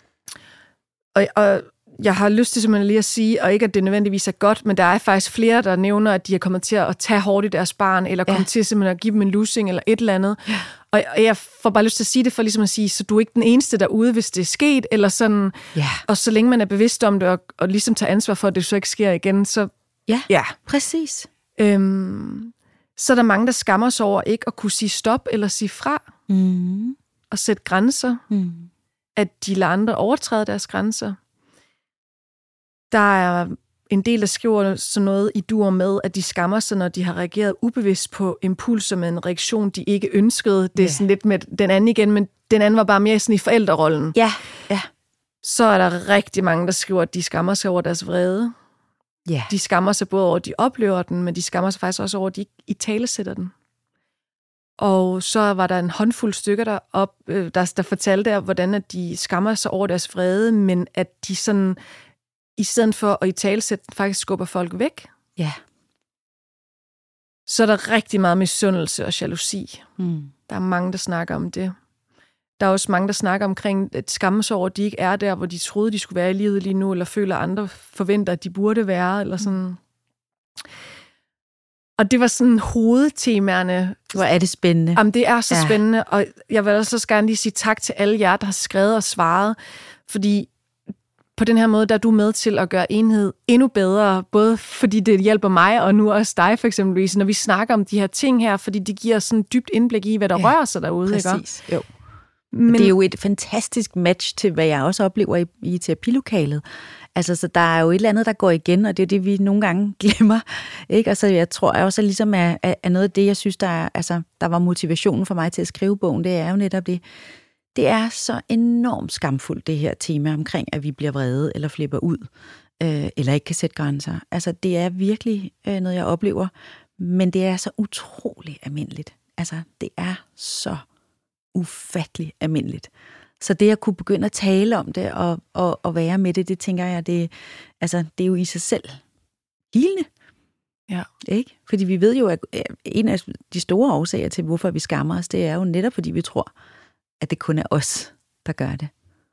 og, og jeg har lyst til simpelthen lige at sige, og ikke at det nødvendigvis er godt, men der er faktisk flere, der nævner, at de er kommet til at tage hårdt i deres barn, eller kommet ja. til simpelthen at give dem en lussing, eller et eller andet. Ja. Og jeg får bare lyst til at sige det, for ligesom at sige, så du er ikke den eneste derude, hvis det er sket, eller sådan. Ja. Og så længe man er bevidst om det, og, og ligesom tager ansvar for, at det så ikke sker igen, så... Ja, ja. Præcis. Øhm, så er der mange, der skammer sig over ikke at kunne sige stop, eller sige fra, mm. og sætte grænser. Mm. At de lader andre overtræde deres grænser. Der er en del, der skriver sådan noget i dur med, at de skammer sig, når de har reageret ubevidst på impulser med en reaktion, de ikke ønskede. Det er yeah. sådan lidt med den anden igen, men den anden var bare mere sådan i forældrerollen. Ja, ja. Så er der rigtig mange, der skriver, at de skammer sig over deres vrede. Ja. De skammer sig både over, at de oplever den, men de skammer sig faktisk også over, at de ikke italesætter den. Og så var der en håndfuld stykker, der, op, øh, der, der fortalte der, hvordan at de skammer sig over deres vrede, men at de sådan... i stedet for at italesætte, faktisk skubber folk væk. Ja. Så er der rigtig meget misundelse og jalousi. Mm. Der er mange, der snakker om det. Der er også mange, der snakker omkring at skamme sig over, at de ikke er der, hvor de troede, de skulle være i livet lige nu, eller føler, at andre forventer, at de burde være, eller sådan. Og det var sådan hovedtemaerne. Hvor er det spændende. Jamen, det er så ja. spændende, og jeg vil også gerne lige sige tak til alle jer, der har skrevet og svaret, fordi på den her måde, der er du med til at gøre enhed endnu bedre, både fordi det hjælper mig, og nu også dig for eksempel, når vi snakker om de her ting her, fordi det giver sådan et dybt indblik i, hvad der ja, rører sig derude. Præcis, ikke? Jo. Men det er jo et fantastisk match til, hvad jeg også oplever i, i terapilokalet. Altså, så der er jo et eller andet, der går igen, og det er det, vi nogle gange glemmer. Ikke? Altså, jeg tror også, at ligesom er, er noget af det, jeg synes, der, er, altså, der var motivationen for mig til at skrive bogen, det er jo netop det. Det er så enormt skamfuldt, det her tema omkring, at vi bliver vrede eller flipper ud, øh, eller ikke kan sætte grænser. Altså, det er virkelig øh, noget, jeg oplever, men det er så utrolig almindeligt. Altså, det er så ufattelig almindeligt. Så det at kunne begynde at tale om det og, og, og være med det, det tænker jeg, det, altså, det er jo i sig selv helende. Ja. Ikke? Fordi vi ved jo, at en af de store årsager til, hvorfor vi skammer os, det er jo netop, fordi vi tror, at det kun er os, der gør det.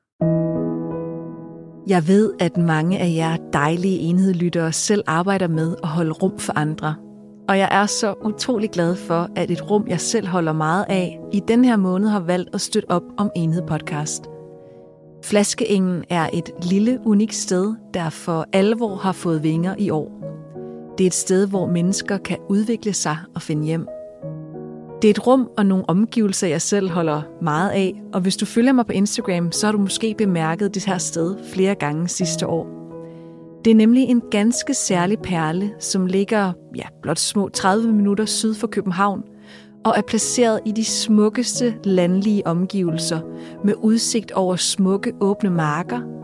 Jeg ved, at mange af jer dejlige enhedlyttere selv arbejder med at holde rum for andre. Og jeg er så utrolig glad for, at et rum, jeg selv holder meget af, i den her måned har valgt at støtte op om Enhed Podcast. Flaskeingen er et lille, unikt sted, der for alvor har fået vinger i år. Det er et sted, hvor mennesker kan udvikle sig og finde hjem. Det er et rum og nogle omgivelser, jeg selv holder meget af, og hvis du følger mig på Instagram, så har du måske bemærket det her sted flere gange sidste år. Det er nemlig en ganske særlig perle, som ligger ja, blot små tredive minutter syd for København, og er placeret i de smukkeste landlige omgivelser, med udsigt over smukke åbne marker,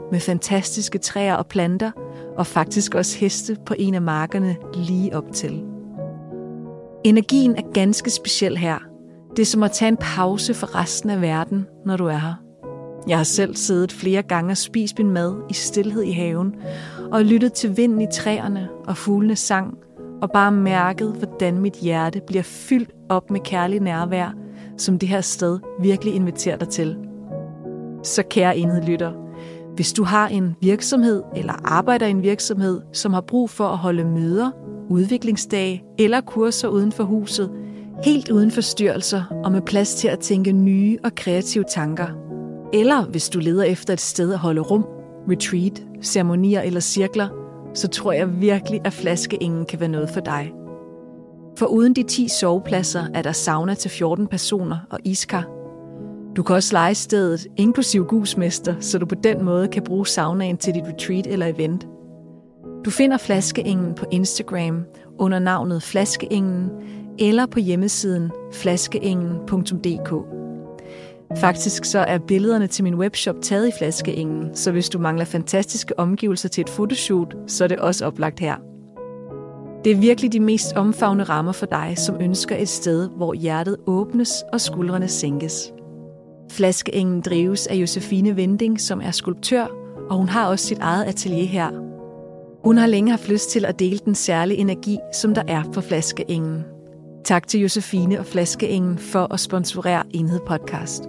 med fantastiske træer og planter, og faktisk også heste på en af markerne lige op til. Energien er ganske speciel her. Det er som at tage en pause for resten af verden, når du er her. Jeg har selv siddet flere gange og spist min mad i stilhed i haven, og lyttet til vinden i træerne og fuglene sang, og bare mærket, hvordan mit hjerte bliver fyldt op med kærlig nærvær, som det her sted virkelig inviterer dig til. Så kære enhedlytter, hvis du har en virksomhed eller arbejder i en virksomhed, som har brug for at holde møder, udviklingsdage eller kurser uden for huset, helt uden forstyrrelser og med plads til at tænke nye og kreative tanker, eller hvis du leder efter et sted at holde rum, retreat, ceremonier eller cirkler, så tror jeg virkelig, at Flaskeengen kan være noget for dig. For uden de ti sovepladser er der sauna til fjorten personer og iskar. Du kan også leje stedet, inklusiv gusmester, så du på den måde kan bruge saunaen til dit retreat eller event. Du finder Flaskeengen på Instagram under navnet Flaskeengen eller på hjemmesiden flaskeengen punktum d k. Faktisk så er billederne til min webshop taget i Flaskeengen, så hvis du mangler fantastiske omgivelser til et fotoshoot, så er det også oplagt her. Det er virkelig de mest omfavnende rammer for dig, som ønsker et sted, hvor hjertet åbnes og skuldrene sænkes. Flaskeengen drives af Josefine Vinding, som er skulptør, og hun har også sit eget atelier her. Hun har længe haft lyst til at dele den særlige energi, som der er på Flaskeengen. Tak til Josefine og Flaskeengen for at sponsorere Enhed Podcast.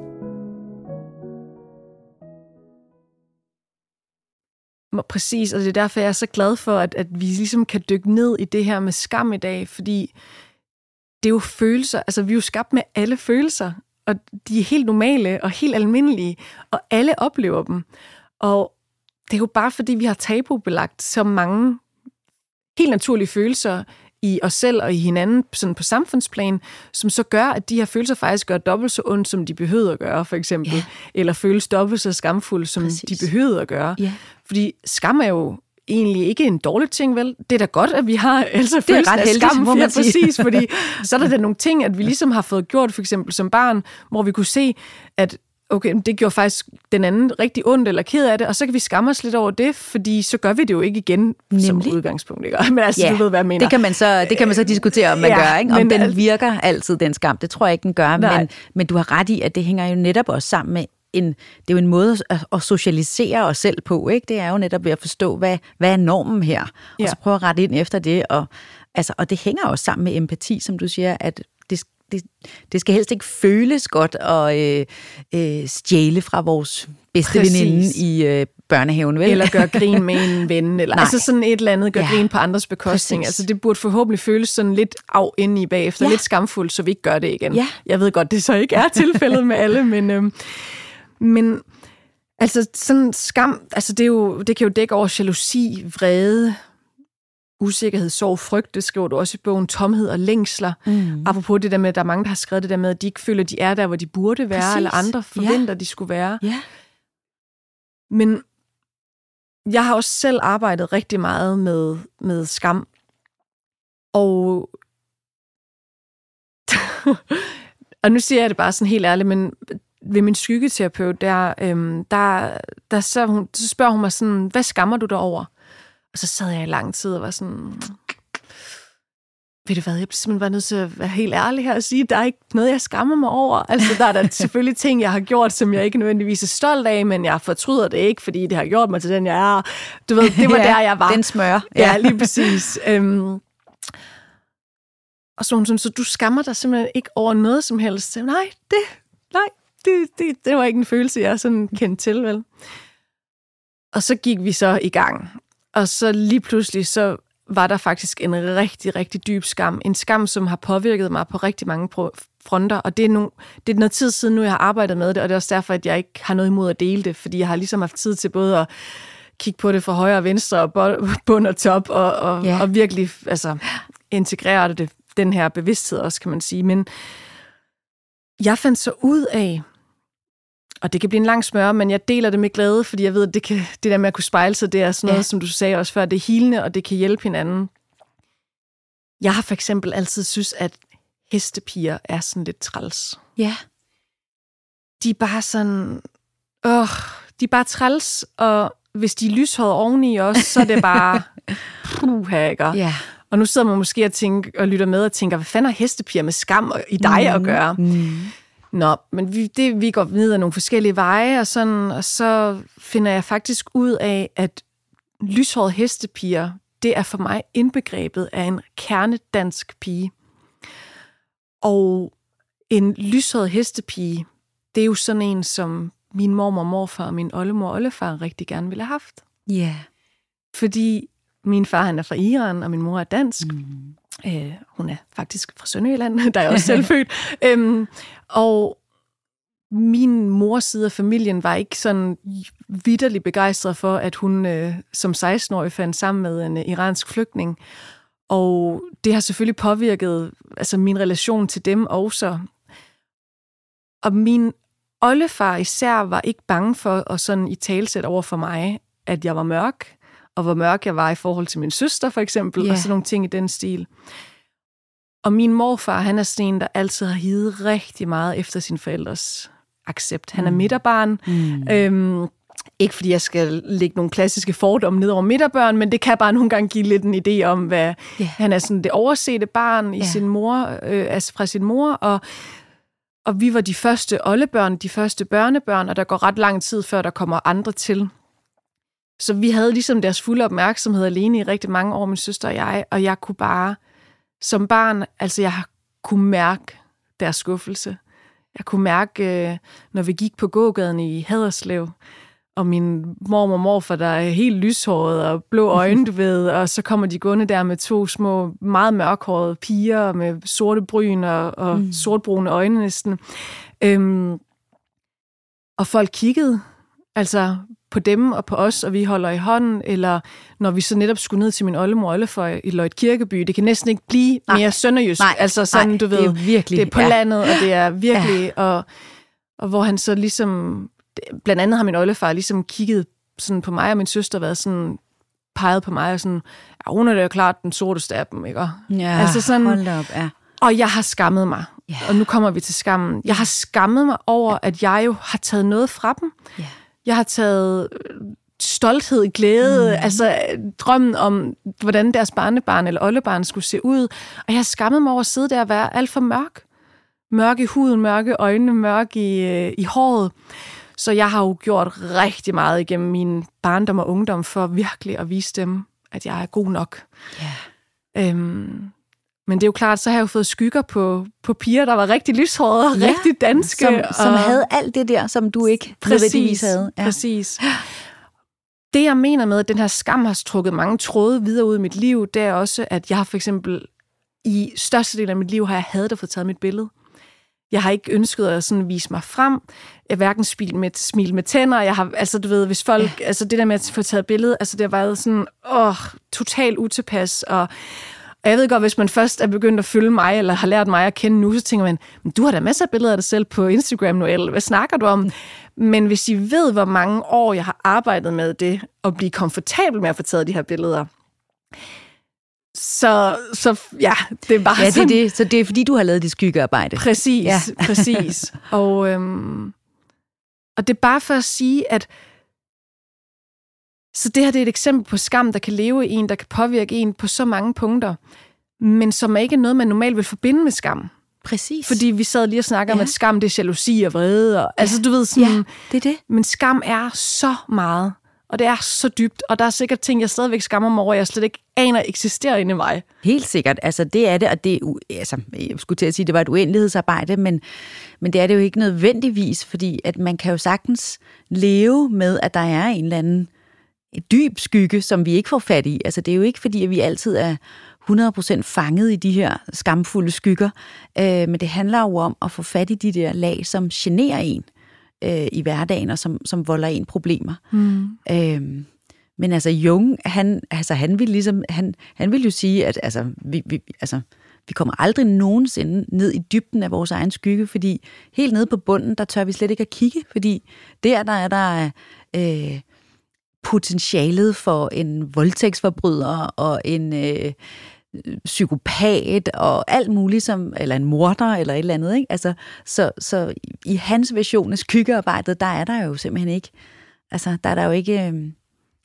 Præcis, og det er derfor, jeg er så glad for, at, at vi ligesom kan dykke ned i det her med skam i dag, fordi det er jo følelser, altså vi er jo skabt med alle følelser, og de er helt normale og helt almindelige, og alle oplever dem. Og det er jo bare fordi, vi har tabubelagt så mange helt naturlige følelser i os selv og i hinanden sådan på samfundsplan, som så gør, at de her følelser faktisk gør dobbelt så ondt, som de behøver at gøre, for eksempel. Ja. Eller føles dobbelt så skamfulde, som Præcis. de behøver at gøre. Ja. Fordi skam er jo egentlig ikke en dårlig ting, vel? Det er da godt, at vi har altså følelsen af skam, må man sige. Præcis, fordi så er der da nogle ting, at vi ligesom har fået gjort, for eksempel som barn, hvor vi kunne se, at okay, det gjorde faktisk den anden rigtig ondt eller ked af det, og så kan vi skamme os lidt over det, fordi så gør vi det jo ikke igen Nemlig. som udgangspunkt. Ikke? Men altså, ja, du ved, hvad jeg mener. Det kan man så, det kan man så diskutere, om man ja, gør. Ikke? Om den virker altid, den skam. Det tror jeg ikke, den gør. Men, men du har ret i, at det hænger jo netop også sammen med en, det er jo en måde at, at socialisere os selv på. Ikke? Det er jo netop ved at forstå, hvad, hvad er normen her? Ja. Og så prøve at rette ind efter det. Og, altså, og det hænger også sammen med empati, som du siger, at det Det, det skal helst ikke føles godt at øh, øh, stjæle fra vores bedste Præcis. veninde i øh, børnehaven, vel? Eller gøre grin med en ven, eller altså sådan et eller andet, gøre ja. grin på andres bekostning. Præcis. Altså det burde forhåbentlig føles sådan lidt af inde i bagefter, ja. lidt skamfuldt, så vi ikke gør det igen. Ja. Jeg ved godt, det så ikke er tilfældet med alle, men, øh, men altså sådan skam, altså det, er jo, det kan jo dække over jalousi, vrede, usikkerhed, sorg, frygt, det skriver du også i bogen, tomhed og længsler. Mm. Apropos det der med, at der er mange, der har skrevet det der med, at de ikke føler, at de er der, hvor de burde være, Præcis. eller andre forventer, ja. de skulle være. Ja. Men jeg har også selv arbejdet rigtig meget med, med skam. Og, og nu siger jeg det bare sådan helt ærligt, men ved min skyggeterapeut, der, øhm, der, der så, hun, så spørger hun mig sådan, hvad skammer du dig over? Og så sad jeg i lang tid og var sådan, ved du hvad, jeg bliver simpelthen bare nødt til at være helt ærlig her og sige, der er ikke noget, jeg skammer mig over. Altså, der er der selvfølgelig ting, jeg har gjort, som jeg ikke nødvendigvis er stolt af, men jeg fortryder det ikke, fordi det har gjort mig til den, jeg er. Du ved, det var ja, der, jeg var. Den smør. Ja, ja lige præcis. Øhm, og så hun sådan, så du skammer dig simpelthen ikke over noget som helst. Så, nej, det, nej, det, det, det var ikke en følelse, jeg sådan kendte til, vel? Og så gik vi så i gang. Og så lige pludselig, så var der faktisk en rigtig, rigtig dyb skam. En skam, som har påvirket mig på rigtig mange fronter. Og det er, no, det er noget tid siden nu, jeg har arbejdet med det, og det er også derfor, at jeg ikke har noget imod at dele det, fordi jeg har ligesom haft tid til både at kigge på det fra højre og venstre, og bund og top, og, og, yeah. og virkelig altså, integrere det, den her bevidsthed også, kan man sige. Men jeg fandt så ud af, og det kan blive en lang smør, men jeg deler det med glæde, fordi jeg ved, at det, kan, det der med at kunne spejle sig, det er sådan noget, ja. som du sagde også før, det er healende, og det kan hjælpe hinanden. Jeg har for eksempel altid synes, at hestepiger er sådan lidt træls. Ja. De er bare sådan, åh, de er bare træls, og hvis de er lyshårede oveni også, så er det bare puha, ikke? Ja. Og nu sidder man måske og, tænker, og lytter med og tænker, hvad fanden har hestepiger med skam i dig mm. at gøre? Mm. Nå, men vi, det, vi går ned ad nogle forskellige veje, og, sådan, og så finder jeg faktisk ud af, at lyshårede hestepiger, det er for mig indbegrebet af en kernedansk pige. Og en lyshåret hestepige, det er jo sådan en, som min mormor, morfar og min oldemor og oldefar rigtig gerne ville have haft. Ja. Yeah. Fordi min far, han er fra Iran, og min mor er dansk. Mm. Øh, hun er faktisk fra Sønderjylland, der er også selv født. øhm, og min mors side af familien var ikke sådan vitterligt begejstret for, at hun øh, som seksten-årig fandt sammen med en øh, iransk flygtning. Og det har selvfølgelig påvirket altså min relation til dem også. Og min oldefar især var ikke bange for at sådan i talsæt over for mig, at jeg var mørk, og hvor mørk jeg var i forhold til min søster for eksempel, yeah. og sådan nogle ting i den stil. Og min morfar, han er sådan en, der altid har higet rigtig meget efter sine forældres accept. Han er midterbarn. Mm. Øhm, ikke fordi jeg skal lægge nogle klassiske fordomme ned over midterbørn, men det kan bare nogle gange give lidt en idé om, hvad yeah. han er sådan det oversete barn i yeah. sin mor, øh, altså fra sin mor, og, og vi var de første oldebørn, de første børnebørn, og der går ret lang tid, før der kommer andre til. Så vi havde ligesom deres fulde opmærksomhed alene i rigtig mange år, min søster og jeg, og jeg kunne bare, som barn, altså jeg kunne mærke deres skuffelse. Jeg kunne mærke, når vi gik på gågaden i Haderslev, og min mormor og morfar, der er helt lyshåret og blå øjne, du ved, og så kommer de gående der med to små, meget mørkhårede piger med sorte bryn og, og mm. sortbrune øjne næsten. Øhm, og folk kiggede, altså på dem og på os, og vi holder i hånden, eller når vi så netop skulle ned til min oldemor og oldefar i Løjt Kirkeby, det kan næsten ikke blive nej, mere sønderjysk. Nej, altså sådan, nej, du ved, det er, virkelig, det er på ja. landet, og det er virkelig, ja. og, og hvor han så ligesom, blandt andet har min oldefar ligesom kigget sådan på mig og min søster, været sådan, peget på mig og sådan, ja, hun er da jo klart den sorteste af dem, ikke? Ja, altså sådan, hold op, ja. Og jeg har skammet mig. Yeah. Og nu kommer vi til skammen. Jeg har skammet mig over, at jeg jo har taget noget fra dem. Yeah. Jeg har taget stolthed, glæde, mm. altså drømmen om, hvordan deres barnebarn eller oldebarn skulle se ud. Og jeg har skammet mig over at sidde der og være alt for mørk. Mørk i huden, mørke øjnene, mørk i, i håret. Så jeg har jo gjort rigtig meget igennem min barndom og ungdom for virkelig at vise dem, at jeg er god nok. Yeah. Øhm, Men det er jo klart, så har jeg jo fået skygger på, på piger, der var rigtig lyshårede og ja, rigtig danske. Som, og... som havde alt det der, som du ikke nødvendigvis havde. Ja. Præcis. Det, jeg mener med, at den her skam har trukket mange tråde videre ud i mit liv, det er også, at jeg har for eksempel i størstedelen af mit liv, har jeg hadet at få taget mit billede. Jeg har ikke ønsket at sådan vise mig frem. Jeg har hverken smil med, smil med tænder. Jeg har, altså du ved, hvis folk, ja. altså det der med at få taget billede, altså det har været sådan, åh, totalt utilpas, og Og jeg ved godt, hvis man først er begyndt at følge mig, eller har lært mig at kende nu, så tænker man, men du har da masser af billeder af dig selv på Instagram nu, eller hvad snakker du om? Men hvis I ved, hvor mange år jeg har arbejdet med det, og blive komfortabel med at få taget de her billeder, så, så ja, det er bare ja, sådan. Det er det. Så det er fordi, du har lavet det skyggearbejde. Præcis, ja. præcis. Og, øhm, og det er bare for at sige, at så det her det er et eksempel på skam, der kan leve i en, der kan påvirke en på så mange punkter, men som er ikke noget, man normalt vil forbinde med skam. Præcis. Fordi vi sad lige og snakkede ja. om, at skam, det er jalousi og vrede. Og, ja. Altså, du ved sådan... Ja, det er det. Men skam er så meget, og det er så dybt, og der er sikkert ting, jeg stadigvæk skammer mig over, jeg slet ikke aner eksisterer inde i mig. Helt sikkert. Altså, det er det, og det er, altså, jeg skulle til at sige, det var et uendelighedsarbejde, men, men det er det jo ikke nødvendigvis, fordi at man kan jo sagtens leve med, at der er en eller anden dyb skygge, som vi ikke får fat i. Altså, det er jo ikke, fordi at vi altid er hundrede procent fanget i de her skamfulde skygger, øh, men det handler jo om at få fat i de der lag, som generer en øh, i hverdagen, og som, som volder en problemer. Mm. Øh, men altså, Jung, han, altså, han vil ligesom, han, han vil jo sige, at altså, vi, vi, altså, vi kommer aldrig nogensinde ned i dybden af vores egen skygge, fordi helt nede på bunden, der tør vi slet ikke at kigge, fordi der, der er der øh, potentialet for en voldtægtsforbryder og en øh, psykopat og alt muligt, som, eller en morder eller et eller andet. Ikke? Altså, så, så i hans version af skyggearbejdet, der er der jo simpelthen ikke, altså der er der jo ikke, øh,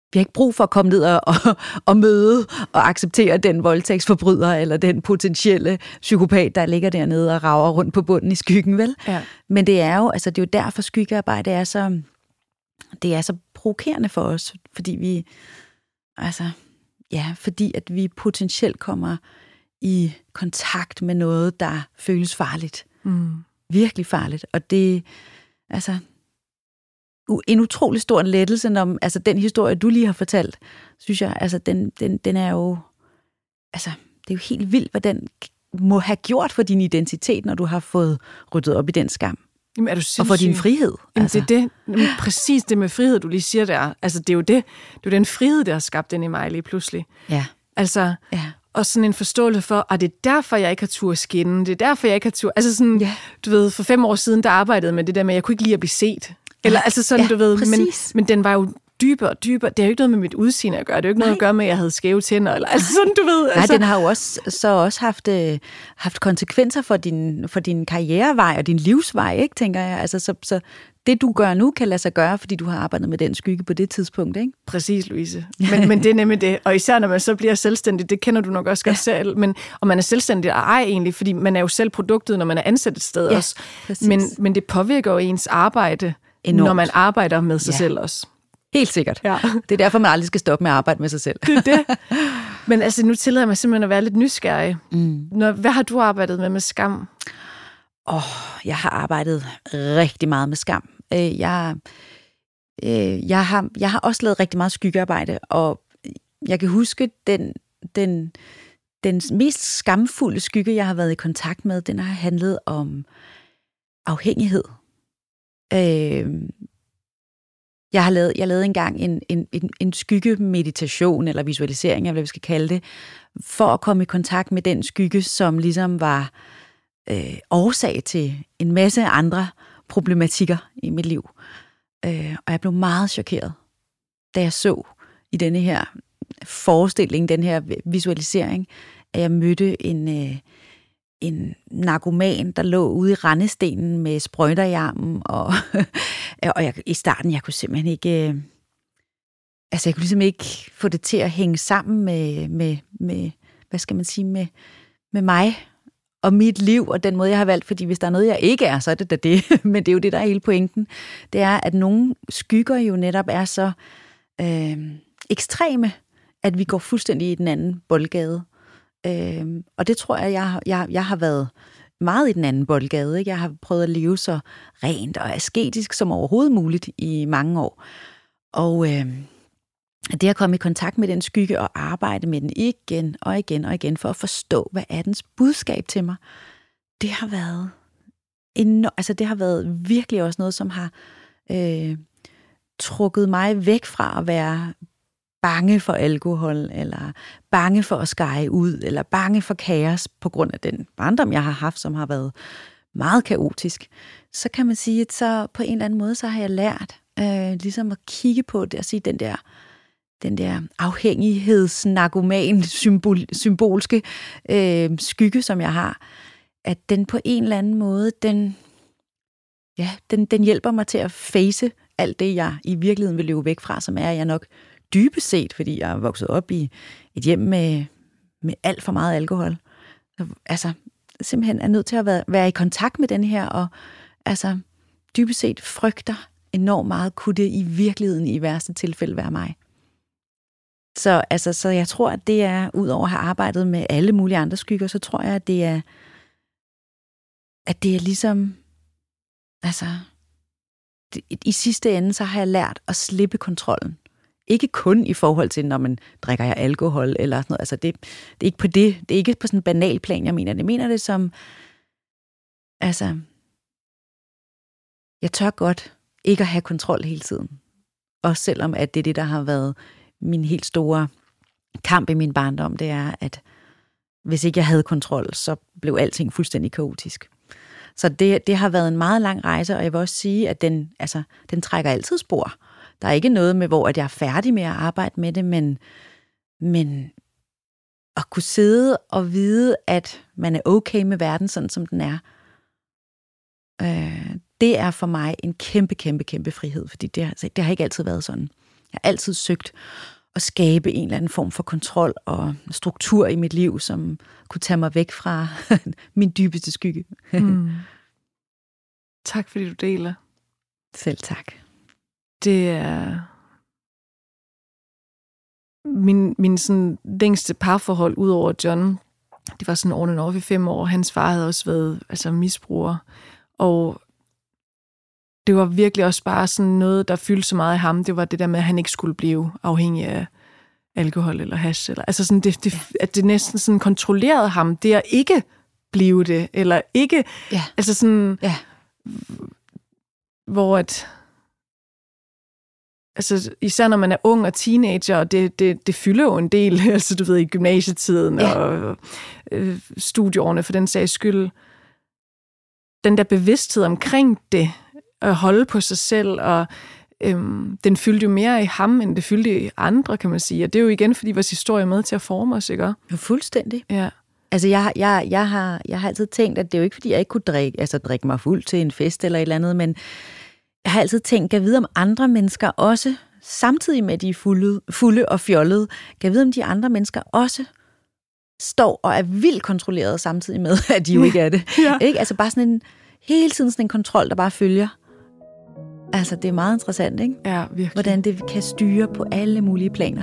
Vi har ikke brug for at komme ned og, og, og møde og acceptere den voldtægtsforbryder eller den potentielle psykopat, der ligger dernede og rager rundt på bunden i skyggen, vel? Ja. Men det er jo, altså det er jo derfor skyggearbejde er så, det er så provokerende for os, fordi vi, altså, ja, fordi at vi potentielt kommer i kontakt med noget, der føles farligt. Mm. Virkelig farligt. Og det, altså, en utrolig stor lettelse, når, altså den historie, du lige har fortalt, synes jeg, altså den, den, den er jo, altså det er jo helt vildt, hvad den må have gjort for din identitet, når du har fået ryddet op i den skam. Jamen, er du sindssyg? Og for din frihed. Jamen, altså. Det er det, Jamen, præcis det med frihed, du lige siger der. Altså det er jo det, det er jo den frihed, der har skabt den i mig lige pludselig. Ja. Altså, ja. Og sådan en forståelse for, at det er derfor, jeg ikke har tur skinne, det er derfor, jeg ikke har tur, altså sådan, ja. Du ved, for fem år siden, der arbejdede med det der med, at jeg kunne ikke lide at blive set. Eller ja, altså sådan, ja, du ved, men, men den var jo dybere og dybere. Det har jo ikke noget med mit udseende at gøre. Det er jo ikke Nej. noget at gøre med, at jeg havde skæve tænder. Eller, altså sådan, du ved. Altså. Nej, den har jo også, så også haft, øh, haft konsekvenser for din, for din karrierevej og din livsvej, ikke, tænker jeg. Altså, så, så det, du gør nu, kan lade sig gøre, fordi du har arbejdet med den skygge på det tidspunkt, ikke? Præcis, Louise. Men, men det er nemlig det. Og især når man så bliver selvstændig, det kender du nok også godt ja. selv. Men, og man er selvstændig og ej egentlig, fordi man er jo selv produktet, når man er ansat et sted ja, også. Men, men det påvirker jo ens arbejde, enormt. Når man arbejder med sig ja. selv også. Helt sikkert. Ja. Det er derfor, man aldrig skal stoppe med at arbejde med sig selv. Det er det. Men altså, nu tillader jeg mig simpelthen at være lidt nysgerrig. Mm. Når, hvad har du arbejdet med med skam? Åh, oh, jeg har arbejdet rigtig meget med skam. Jeg, jeg, har, jeg har også lavet rigtig meget skyggearbejde, og jeg kan huske, den, den, den mest skamfulde skygge, jeg har været i kontakt med, den har handlet om afhængighed. Jeg har lavet, jeg lavede engang en, en, en, en skyggemeditation, eller visualisering, eller hvad vi skal kalde det, for at komme i kontakt med den skygge, som ligesom var øh, årsag til en masse andre problematikker i mit liv. Øh, og jeg blev meget chokeret, da jeg så i denne her forestilling, den her visualisering, at jeg mødte en, øh, en narkoman, der lå ude i rendestenen med sprøjter i armen, og, og jeg, i starten, jeg kunne simpelthen ikke, øh, altså jeg kunne ligesom ikke få det til at hænge sammen med, med, med hvad skal man sige, med, med mig, og mit liv, og den måde, jeg har valgt, fordi hvis der er noget, jeg ikke er, så er det da det, men det er jo det, der er hele pointen, det er, at nogle skygger jo netop er så øh, ekstreme, at vi går fuldstændig i den anden boldgade. Øh, og det tror jeg, jeg, jeg, jeg har været meget i den anden boldgade, ikke? Jeg har prøvet at leve så rent og asketisk som overhovedet muligt i mange år. Og øh, det at komme i kontakt med den skygge og arbejde med den igen og igen og igen for at forstå, hvad er dens budskab til mig, det har været enormt, altså det har været virkelig også noget, som har øh, trukket mig væk fra at være bange for alkohol, eller bange for at skære ud, eller bange for kaos på grund af den barndom, jeg har haft, som har været meget kaotisk. Så kan man sige, at så på en eller anden måde, så har jeg lært øh, ligesom at kigge på det og sige, den der den der afhængighedsnarkoman symbol, symbolske øh, skygge, som jeg har, at den på en eller anden måde, den, ja, den, den hjælper mig til at face alt det, jeg i virkeligheden vil løbe væk fra, som er jeg nok dybest set, fordi jeg er vokset op i et hjem med, med alt for meget alkohol. Så, altså, simpelthen er nødt til at være, være i kontakt med den her, og altså, dybest set frygter enormt meget, kunne det i virkeligheden i værste tilfælde være mig. Så, altså, så jeg tror, at det er, ud over at have arbejdet med alle mulige andre skygger, så tror jeg, at det er, at det er ligesom, altså, det, i sidste ende, så har jeg lært at slippe kontrollen. Ikke kun i forhold til, når man drikker jeg alkohol, eller sådan noget. Altså, det, det er ikke på det, det er ikke på sådan en banal plan, jeg mener det. Jeg mener det som, altså, jeg tør godt ikke at have kontrol hele tiden. Også selvom, at det er det, der har været min helt store kamp i min barndom, det er, at hvis ikke jeg havde kontrol, så blev alting fuldstændig kaotisk. Så det, det har været en meget lang rejse, og jeg vil også sige, at den, altså, den trækker altid spor. Der er ikke noget med, hvor at jeg er færdig med at arbejde med det, men, men at kunne sidde og vide, at man er okay med verden, sådan som den er, øh, det er for mig en kæmpe, kæmpe, kæmpe frihed, fordi det, det har ikke altid været sådan. Jeg har altid søgt at skabe en eller anden form for kontrol og struktur i mit liv, som kunne tage mig væk fra min dybeste skygge. mm. Tak fordi du deler. Selv tak. Det er min, min sådan længste parforhold ud over John. Det var sådan on and off i fem år. Hans far havde også været altså, misbruger. Og det var virkelig også bare sådan noget, der fyldte så meget af ham. Det var det der med, at han ikke skulle blive afhængig af alkohol eller hash. Eller, altså sådan, det, det, at det næsten sådan kontrollerede ham, det at ikke blive det. Eller ikke... Ja. Altså sådan... Ja. Hvor at... Altså, især når man er ung og teenager, og det, det, det fylder jo en del, altså du ved, i gymnasietiden ja. og øh, studieårene for den sags skyld. Den der bevidsthed omkring det, at holde på sig selv, og øhm, den fyldte jo mere i ham, end det fyldte i andre, kan man sige. Og det er jo igen, fordi vores historie er med til at forme os, ikke? Jo, fuldstændig. Ja. Altså, jeg, jeg, jeg, har, jeg har altid tænkt, at det er jo ikke, fordi jeg ikke kunne drikke, altså, drikke mig fuld til en fest eller et eller andet, men jeg har altid tænkt, kan jeg vide, om andre mennesker også, samtidig med, at de er fulde, fulde og fjollede, kan jeg vide, om de andre mennesker også står og er vildt kontrolleret, samtidig med, at de jo ikke er det. Ja. Ikke? Altså bare sådan en, hele tiden sådan en kontrol, der bare følger. Altså, det er meget interessant, ikke? Ja, virkelig. Hvordan det kan styre på alle mulige planer.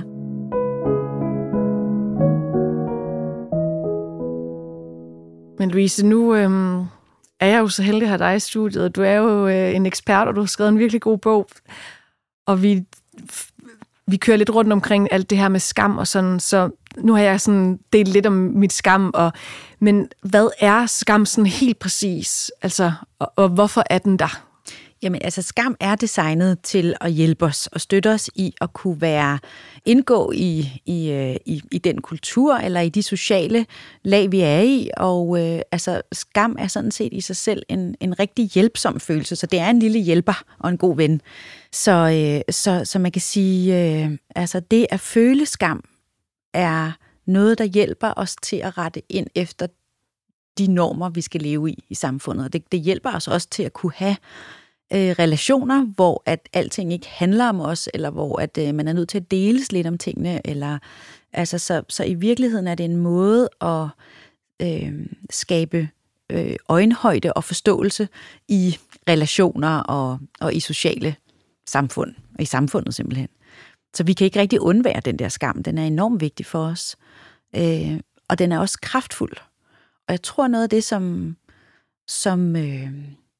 Men Louise, nu øhm, er jeg jo så heldig at have dig i studiet. Du er jo øh, en ekspert, og du har skrevet en virkelig god bog. Og vi, vi kører lidt rundt omkring alt det her med skam og sådan, så nu har jeg sådan delt lidt om mit skam. Og, men hvad er skam sådan helt præcis? Altså, og, og hvorfor er den der? Jamen, altså skam er designet til at hjælpe os og støtte os i at kunne være, indgå i, i, i, i den kultur eller i de sociale lag, vi er i. Og øh, altså skam er sådan set i sig selv en, en rigtig hjælpsom følelse, så det er en lille hjælper og en god ven. Så, øh, så, så man kan sige, øh, altså det at føle skam er noget, der hjælper os til at rette ind efter de normer, vi skal leve i i samfundet. Det, det hjælper os også til at kunne have relationer, hvor at alting ikke handler om os, eller hvor at øh, man er nødt til at deles lidt om tingene, eller altså så, så i virkeligheden er det en måde at øh, skabe øh, øjenhøjde og forståelse i relationer og, og i sociale samfund, og i samfundet simpelthen. Så vi kan ikke rigtig undvære den der skam. Den er enormt vigtig for os, øh, og den er også kraftfuld. Og jeg tror noget af det, som som øh,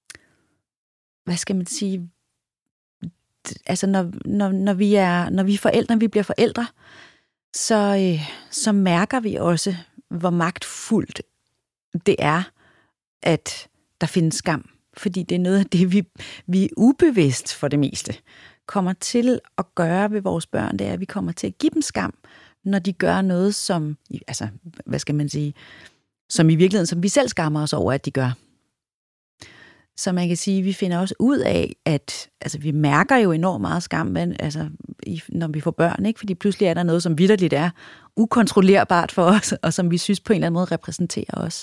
hvad skal man sige, altså når, når, når, vi, er, når vi er forældre, når vi bliver forældre, så, øh, så mærker vi også, hvor magtfuldt det er, at der findes skam. Fordi det er noget af det, vi, vi ubevidst for det meste kommer til at gøre ved vores børn, det er, at vi kommer til at give dem skam, når de gør noget, som, altså, hvad skal man sige, som i virkeligheden, som vi selv skammer os over, at de gør. Så man kan sige, at vi finder også ud af, at altså, vi mærker jo enormt meget skam, men, altså, i, når vi får børn, ikke? Fordi pludselig er der noget, som vitterligt er ukontrollerbart for os, og som vi synes på en eller anden måde repræsenterer os.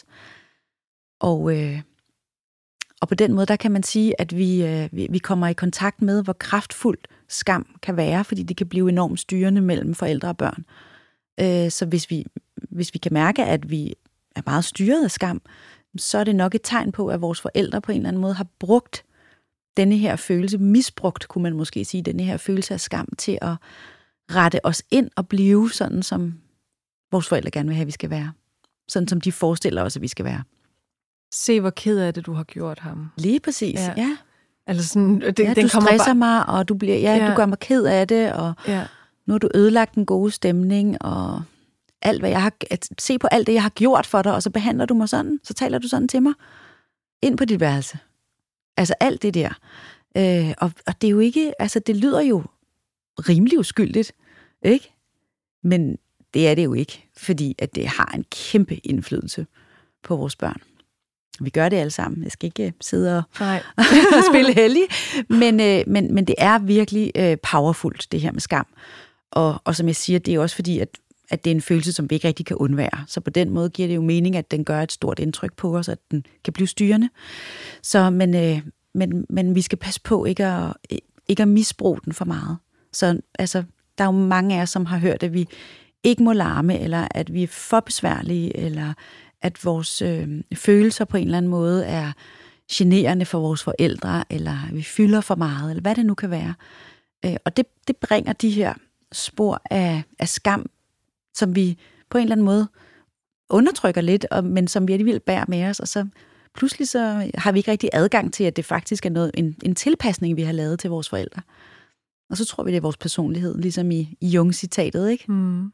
Og, øh, og på den måde, der kan man sige, at vi, øh, vi, vi kommer i kontakt med, hvor kraftfuldt skam kan være, fordi det kan blive enormt styrende mellem forældre og børn. Øh, så hvis vi, hvis vi kan mærke, at vi er meget styret af skam, så er det nok et tegn på, at vores forældre på en eller anden måde har brugt denne her følelse, misbrugt, kunne man måske sige, denne her følelse af skam til at rette os ind og blive sådan, som vores forældre gerne vil have, vi skal være. Sådan, som de forestiller os, at vi skal være. Se, hvor ked af det, du har gjort ham. Lige præcis, ja. ja. Altså sådan, det, ja, den du kommer stresser bare... mig, og du, bliver, ja, ja. du gør mig ked af det, og ja. nu har du ødelagt den gode stemning, og alt, hvad jeg har, at se på alt det, jeg har gjort for dig, og så behandler du mig sådan, så taler du sådan til mig, ind på dit værelse. Altså alt det der. Øh, og, og det er jo ikke, altså det lyder jo rimelig uskyldigt, ikke? Men det er det jo ikke, fordi at det har en kæmpe indflydelse på vores børn. Vi gør det alle sammen. Jeg skal ikke sidde og, og spille hellig, men, øh, men, men det er virkelig øh, powerfult, det her med skam. Og, og som jeg siger, det er også fordi, at at det er en følelse, som vi ikke rigtig kan undvære. Så på den måde giver det jo mening, at den gør et stort indtryk på os, at den kan blive styrende. Så, men, øh, men, men vi skal passe på ikke at, ikke at misbruge den for meget. Så altså, der er jo mange af os, som har hørt, at vi ikke må larme, eller at vi er for besværlige, eller at vores øh, følelser på en eller anden måde er generende for vores forældre, eller vi fylder for meget, eller hvad det nu kan være. Øh, og det, det bringer de her spor af, af skam, som vi på en eller anden måde undertrykker lidt, og, men som vi alligevel bærer med os, og så pludselig så har vi ikke rigtig adgang til, at det faktisk er noget, en, en tilpasning, vi har lavet til vores forældre. Og så tror vi, det er vores personlighed, ligesom i, i Jung-citatet, ikke? Mm.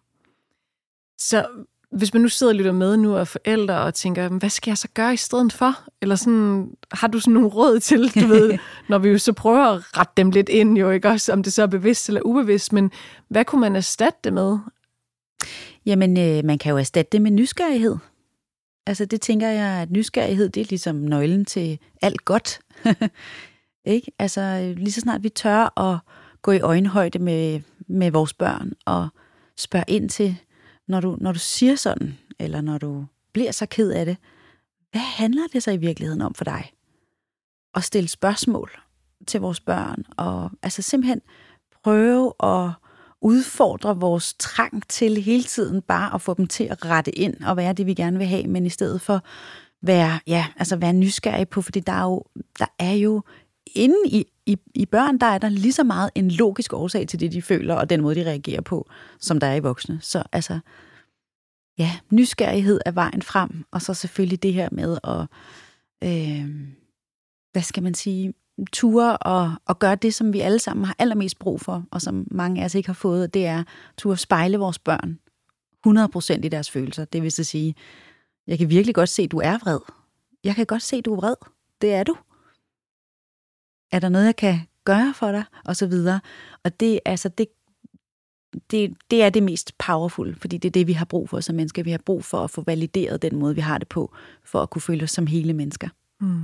Så hvis man nu sidder og lytter med nu og er forældre og tænker, hvad skal jeg så gøre i stedet for? Eller sådan, har du sådan nogle råd til, du ved, når vi jo så prøver at rette dem lidt ind, jo ikke også, om det så er bevidst eller ubevidst, men hvad kunne man erstatte det med? Jamen, øh, man kan jo erstatte det med nysgerrighed. Altså, det tænker jeg, at nysgerrighed, det er ligesom nøglen til alt godt. Ikke? Altså, lige så snart vi tør at gå i øjenhøjde med, med vores børn og spørge ind til, når du, når du siger sådan, eller når du bliver så ked af det, hvad handler det så i virkeligheden om for dig? Og stille spørgsmål til vores børn, og altså simpelthen prøve at udfordre vores trang til hele tiden bare at få dem til at rette ind og være det, vi gerne vil have, men i stedet for være, ja, altså være nysgerrig på, fordi der er jo, der er jo inde i, i, i børn, der er der lige så meget en logisk årsag til det, de føler, og den måde, de reagerer på, som der er i voksne. Så altså, ja, nysgerrighed er vejen frem, og så selvfølgelig det her med at, øh, hvad skal man sige, ture og, og gøre det, som vi alle sammen har allermest brug for, og som mange af os ikke har fået, det er ture spejle vores børn hundrede procent i deres følelser. Det vil sige, jeg kan virkelig godt se, at du er vred. Jeg kan godt se, at du er vred. Det er du. Er der noget, jeg kan gøre for dig? Og så videre. Og det, altså, det, det, det er det mest powerful, fordi det er det, vi har brug for som mennesker. Vi har brug for at få valideret den måde, vi har det på, for at kunne føle os som hele mennesker. Mm.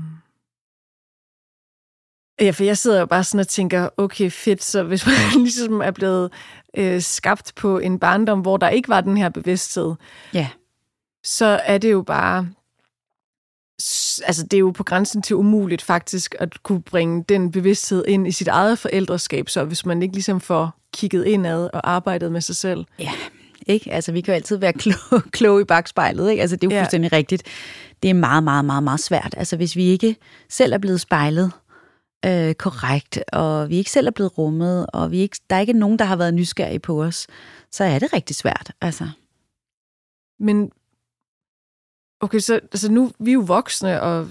Ja, for jeg sidder jo bare sådan og tænker, okay, fedt, så hvis man ligesom er blevet øh, skabt på en barndom, hvor der ikke var den her bevidsthed, ja, så er det jo bare, altså det er jo på grænsen til umuligt faktisk at kunne bringe den bevidsthed ind i sit eget forældreskab, så hvis man ikke ligesom får kigget indad og arbejdet med sig selv. Ja, ikke? Altså vi kan jo altid være kloge, kloge i bagspejlet, ikke? Altså det er jo ja. fuldstændig rigtigt. Det er meget, meget, meget, meget svært. Altså hvis vi ikke selv er blevet spejlet øh, korrekt, og vi ikke selv er blevet rummet, og vi ikke, der er ikke nogen, der har været nysgerrige på os, så er det rigtig svært, altså. Men okay, så altså nu, vi er jo voksne, og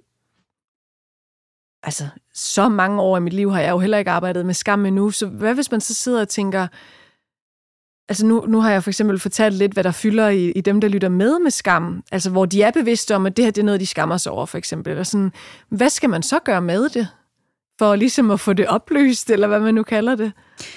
altså, så mange år i mit liv har jeg jo heller ikke arbejdet med skam endnu, så hvad hvis man så sidder og tænker, altså nu, nu har jeg for eksempel fortalt lidt, hvad der fylder i, i dem, der lytter med med skam, altså hvor de er bevidste om, at det her det er noget, de skammer sig over, for eksempel. Eller sådan, hvad skal man så gøre med det, for ligesom at få det opløst, eller hvad man nu kalder det?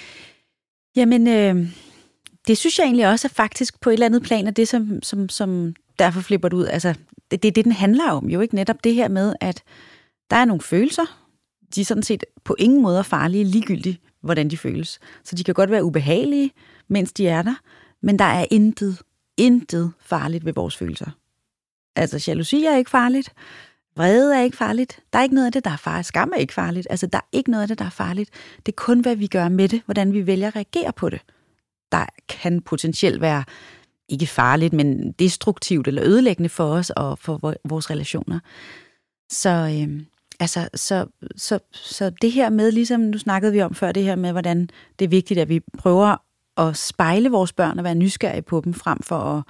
Jamen, øh, det synes jeg egentlig også er faktisk på et eller andet plan, af det, som, som, som derfor flipper det ud. Altså, det er det, den handler om jo, ikke? Netop det her med, at der er nogle følelser, de er sådan set på ingen måde farlige, ligegyldigt, hvordan de føles. Så de kan godt være ubehagelige, mens de er der, men der er intet, intet farligt ved vores følelser. Altså, jalousi er ikke farligt, vrede er ikke farligt, der er ikke noget af det, der er farligt, skam er ikke farligt, altså, der er ikke noget af det, der er farligt. Det er kun, hvad vi gør med det, hvordan vi vælger at reagere på det. Der kan potentielt være ikke farligt, men destruktivt eller ødelæggende for os og for vores relationer. Så, øhm, altså, så, så, så det her med, ligesom nu snakkede vi om før, det her med, hvordan det er vigtigt, at vi prøver at spejle vores børn og være nysgerrige på dem, frem for at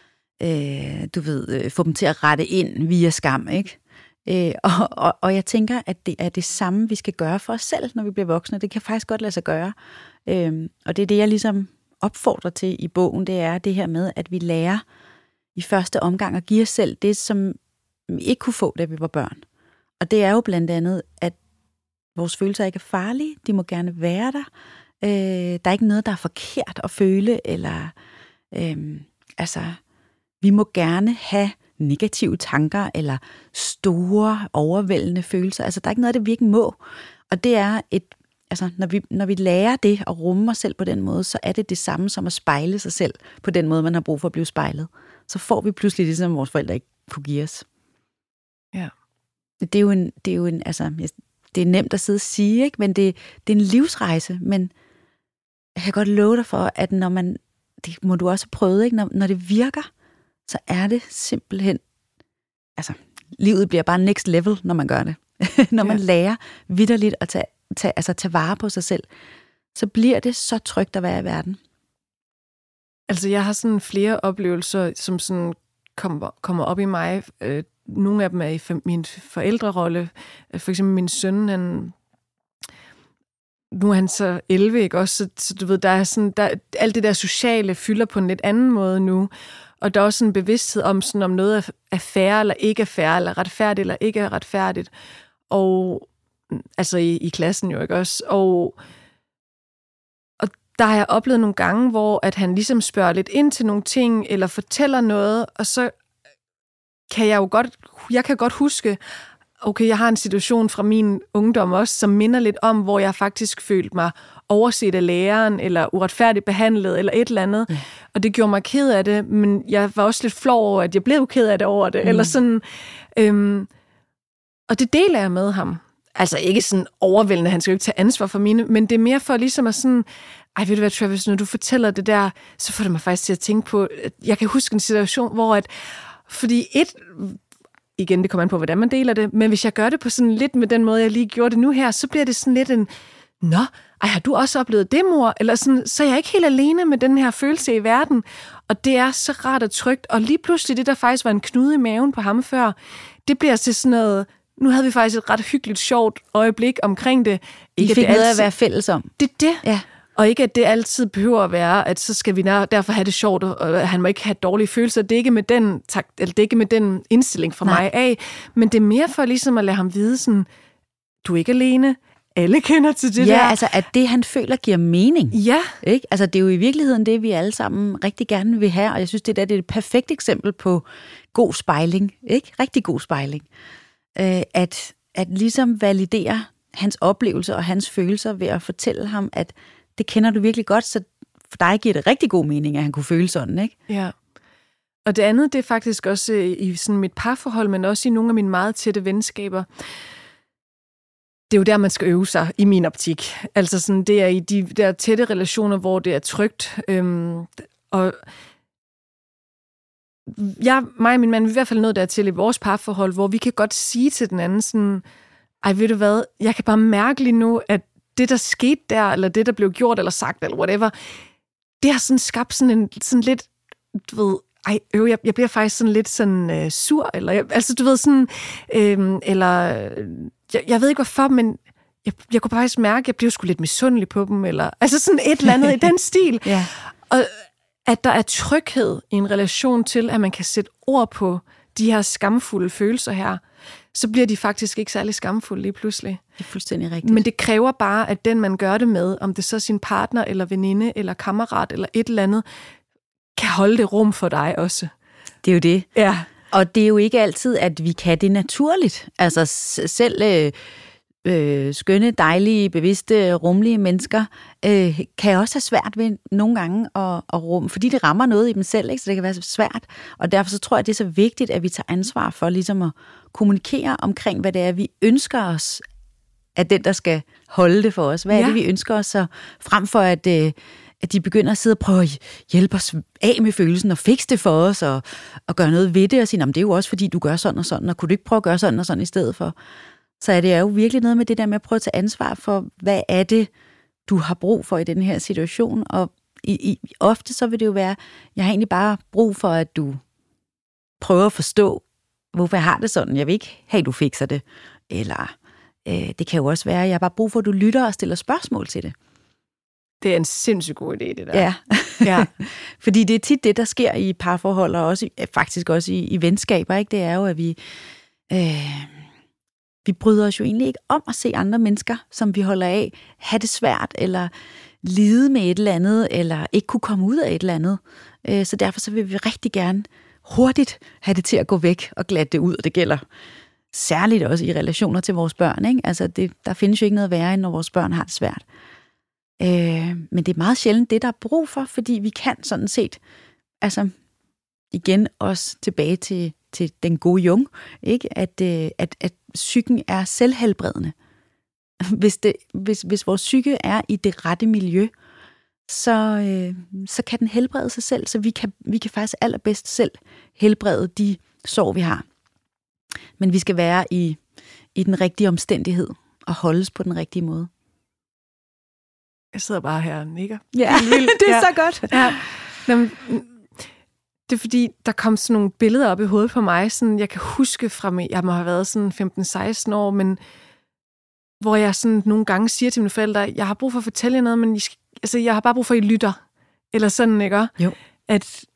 øh, du ved, få dem til at rette ind via skam, ikke? Øh, og, og, og jeg tænker, at det er det samme, vi skal gøre for os selv, når vi bliver voksne. Det kan faktisk godt lade sig gøre. Øh, og det er det, jeg ligesom opfordrer til i bogen, det er det her med, at vi lærer i første omgang at give os selv det, som vi ikke kunne få, da vi var børn. Og det er jo blandt andet, at vores følelser ikke er farlige, de må gerne være der. Øh, der er ikke noget, der er forkert at føle, eller øh, altså, vi må gerne have negative tanker, eller store, overvældende følelser. Altså, der er ikke noget, det vi ikke må. Og det er et Altså, når vi, når vi lærer det at rumme os selv på den måde, så er det det samme som at spejle sig selv på den måde, man har brug for at blive spejlet. Så får vi pludselig det, som vores forældre ikke kunne give os. Ja. Det er jo en, det er jo en, altså, det er nemt at sidde og sige, ikke? Men det, det er en livsrejse, men jeg kan godt love dig for, at når man, det må du også have prøvet, ikke? Når, når det virker, så er det simpelthen, altså, livet bliver bare next level, når man gør det. Når man ja. lærer vitterligt at tage, tage, altså, tage vare på sig selv, så bliver det så trygt at være i verden. Altså, jeg har sådan flere oplevelser, som sådan kommer, kommer op i mig. Øh, nogle af dem er i min forældrerolle. For eksempel min søn, han... Nu er han så elleve, ikke også? Så, så du ved, der er sådan... Der, alt det der sociale fylder på en lidt anden måde nu. Og der er også sådan en bevidsthed om, sådan, om noget er fair eller ikke er fair, eller retfærdigt eller ikke er retfærdigt. Og... Altså i, i klassen jo, ikke også? Og... Der har jeg oplevet nogle gange, hvor at han ligesom spørger lidt ind til nogle ting, eller fortæller noget, og så kan jeg jo godt, jeg kan godt huske, okay, jeg har en situation fra min ungdom også, som minder lidt om, hvor jeg faktisk følte mig overset af læreren, eller uretfærdigt behandlet, eller et eller andet. Mm. Og det gjorde mig ked af det, men jeg var også lidt flov over, at jeg blev ked af det over det, mm. eller sådan. Øhm, og det deler jeg med ham. Altså ikke sådan overvældende, han skal jo ikke tage ansvar for mine, men det er mere for ligesom at sådan, ej, ved du hvad, Travis, når du fortæller det der, så får det mig faktisk til at tænke på, at jeg kan huske en situation, hvor at, fordi et, igen, det kommer an på, hvordan man deler det, men hvis jeg gør det på sådan lidt med den måde, jeg lige gjorde det nu her, så bliver det sådan lidt en, nå, ej, har du også oplevet det, mor? Eller sådan, så er jeg ikke helt alene med den her følelse i verden, og det er så rart og trygt, og lige pludselig det, der faktisk var en knude i maven på ham før, det bliver til sådan noget, nu havde vi faktisk et ret hyggeligt, sjovt øjeblik omkring det. Ikke I fik noget at være fælles om. Det er det. Ja. Og ikke, at det altid behøver at være, at så skal vi derfor have det sjovt, og han må ikke have dårlige følelser. Det er ikke med den, tak, eller det er ikke med den indstilling fra Nej. mig af, men det er mere for ligesom at lade ham vide sådan, du er ikke alene, alle kender til det ja, der. Ja, altså at det, han føler, giver mening. Ja. Ikke? Altså det er jo i virkeligheden det, vi alle sammen rigtig gerne vil have, og jeg synes, det der det er et perfekt eksempel på god spejling. Ikke? Rigtig god spejling. Øh, at, at ligesom validere hans oplevelser og hans følelser ved at fortælle ham, at det kender du virkelig godt, så for dig giver det rigtig god mening, at han kunne føle sådan, ikke? Ja. Og det andet, det er faktisk også i sådan mit parforhold, men også i nogle af mine meget tætte venskaber. Det er jo der, man skal øve sig, i min optik. Altså sådan, det er i de der tætte relationer, hvor det er trygt. Øhm, og jeg, mig og min mand, vi er i hvert fald nået dertil i vores parforhold, hvor vi kan godt sige til den anden sådan, ej, ved du hvad, jeg kan bare mærke lige nu, at det, der skete der, eller det, der blev gjort eller sagt, eller whatever, det har sådan skabt sådan en sådan lidt, du ved, ej, øv, jeg, jeg bliver faktisk sådan lidt sådan øh, sur, eller jeg, altså du ved sådan, øh, eller jeg, jeg ved ikke hvorfor, men jeg, jeg kunne faktisk mærke, at jeg blev sgu lidt misundelig på dem, eller altså sådan et eller andet i den stil. Ja. Og at der er tryghed i en relation til, at man kan sætte ord på de her skamfulde følelser her, så bliver de faktisk ikke særlig skamfulde lige pludselig. Det er fuldstændig rigtigt. Men det kræver bare, at den, man gør det med, om det så er sin partner, eller veninde, eller kammerat, eller et eller andet, kan holde det rum for dig også. Det er jo det. Ja. Og det er jo ikke altid, at vi kan det naturligt. Altså selv øh, øh, skønne, dejlige, bevidste, rumlige mennesker øh, kan også have svært ved nogle gange at, at rumme, fordi det rammer noget i dem selv, ikke? Så det kan være svært. Og derfor så tror jeg, det er så vigtigt, at vi tager ansvar for ligesom at kommunikere omkring, hvad det er, vi ønsker os, at den, der skal holde det for os. Hvad ja. er det, vi ønsker os, så frem for at, øh, at de begynder at sidde og prøve at hjælpe os af med følelsen og fikse det for os og, og gøre noget ved det og sige, det er jo også fordi, du gør sådan og sådan, og kunne du ikke prøve at gøre sådan og sådan i stedet for? Så er det jo virkelig noget med det der med at prøve at tage ansvar for, hvad er det, du har brug for i den her situation, og i, i, ofte så vil det jo være, jeg har egentlig bare brug for, at du prøver at forstå, hvorfor jeg har det sådan. Jeg vil ikke have, at du fikser det. Eller øh, det kan jo også være, at jeg har bare brug for, at du lytter og stiller spørgsmål til det. Det er en sindssygt god idé, det der. Ja, ja. Fordi det er tit det, der sker i parforhold, og også, faktisk også i, i venskaber. Ikke? Det er jo, at vi, øh, vi bryder os jo egentlig ikke om at se andre mennesker, som vi holder af, have det svært, eller lide med et eller andet, eller ikke kunne komme ud af et eller andet. Øh, så derfor så vil vi rigtig gerne hurtigt have det til at gå væk og glatte det ud, og det gælder særligt også i relationer til vores børn. Ikke? Altså det, der findes jo ikke noget værre, end når vores børn har det svært. Øh, men det er meget sjældent det, der er brug for, fordi vi kan sådan set, altså igen også tilbage til, til den gode Jung, ikke? At, at, at psyken er selvhelbredende. Hvis, det, hvis, hvis vores psyke er i det rette miljø, så, øh, så kan den helbrede sig selv, så vi kan, vi kan faktisk allerbedst selv helbrede de sår, vi har. Men vi skal være i, i den rigtige omstændighed og holdes på den rigtige måde. Jeg sidder bare her og nikker. Ja, det er ja. så godt. Ja. Jamen, det er fordi, der kom sådan nogle billeder op i hovedet på mig, sådan, jeg kan huske fra mig, jeg må have været sådan femten seksten år, men hvor jeg sådan nogle gange siger til mine forældre, jeg har brug for at fortælle jer noget, men I skal, altså, jeg har bare brug for, at I lytter. Eller sådan, ikke? Jo. At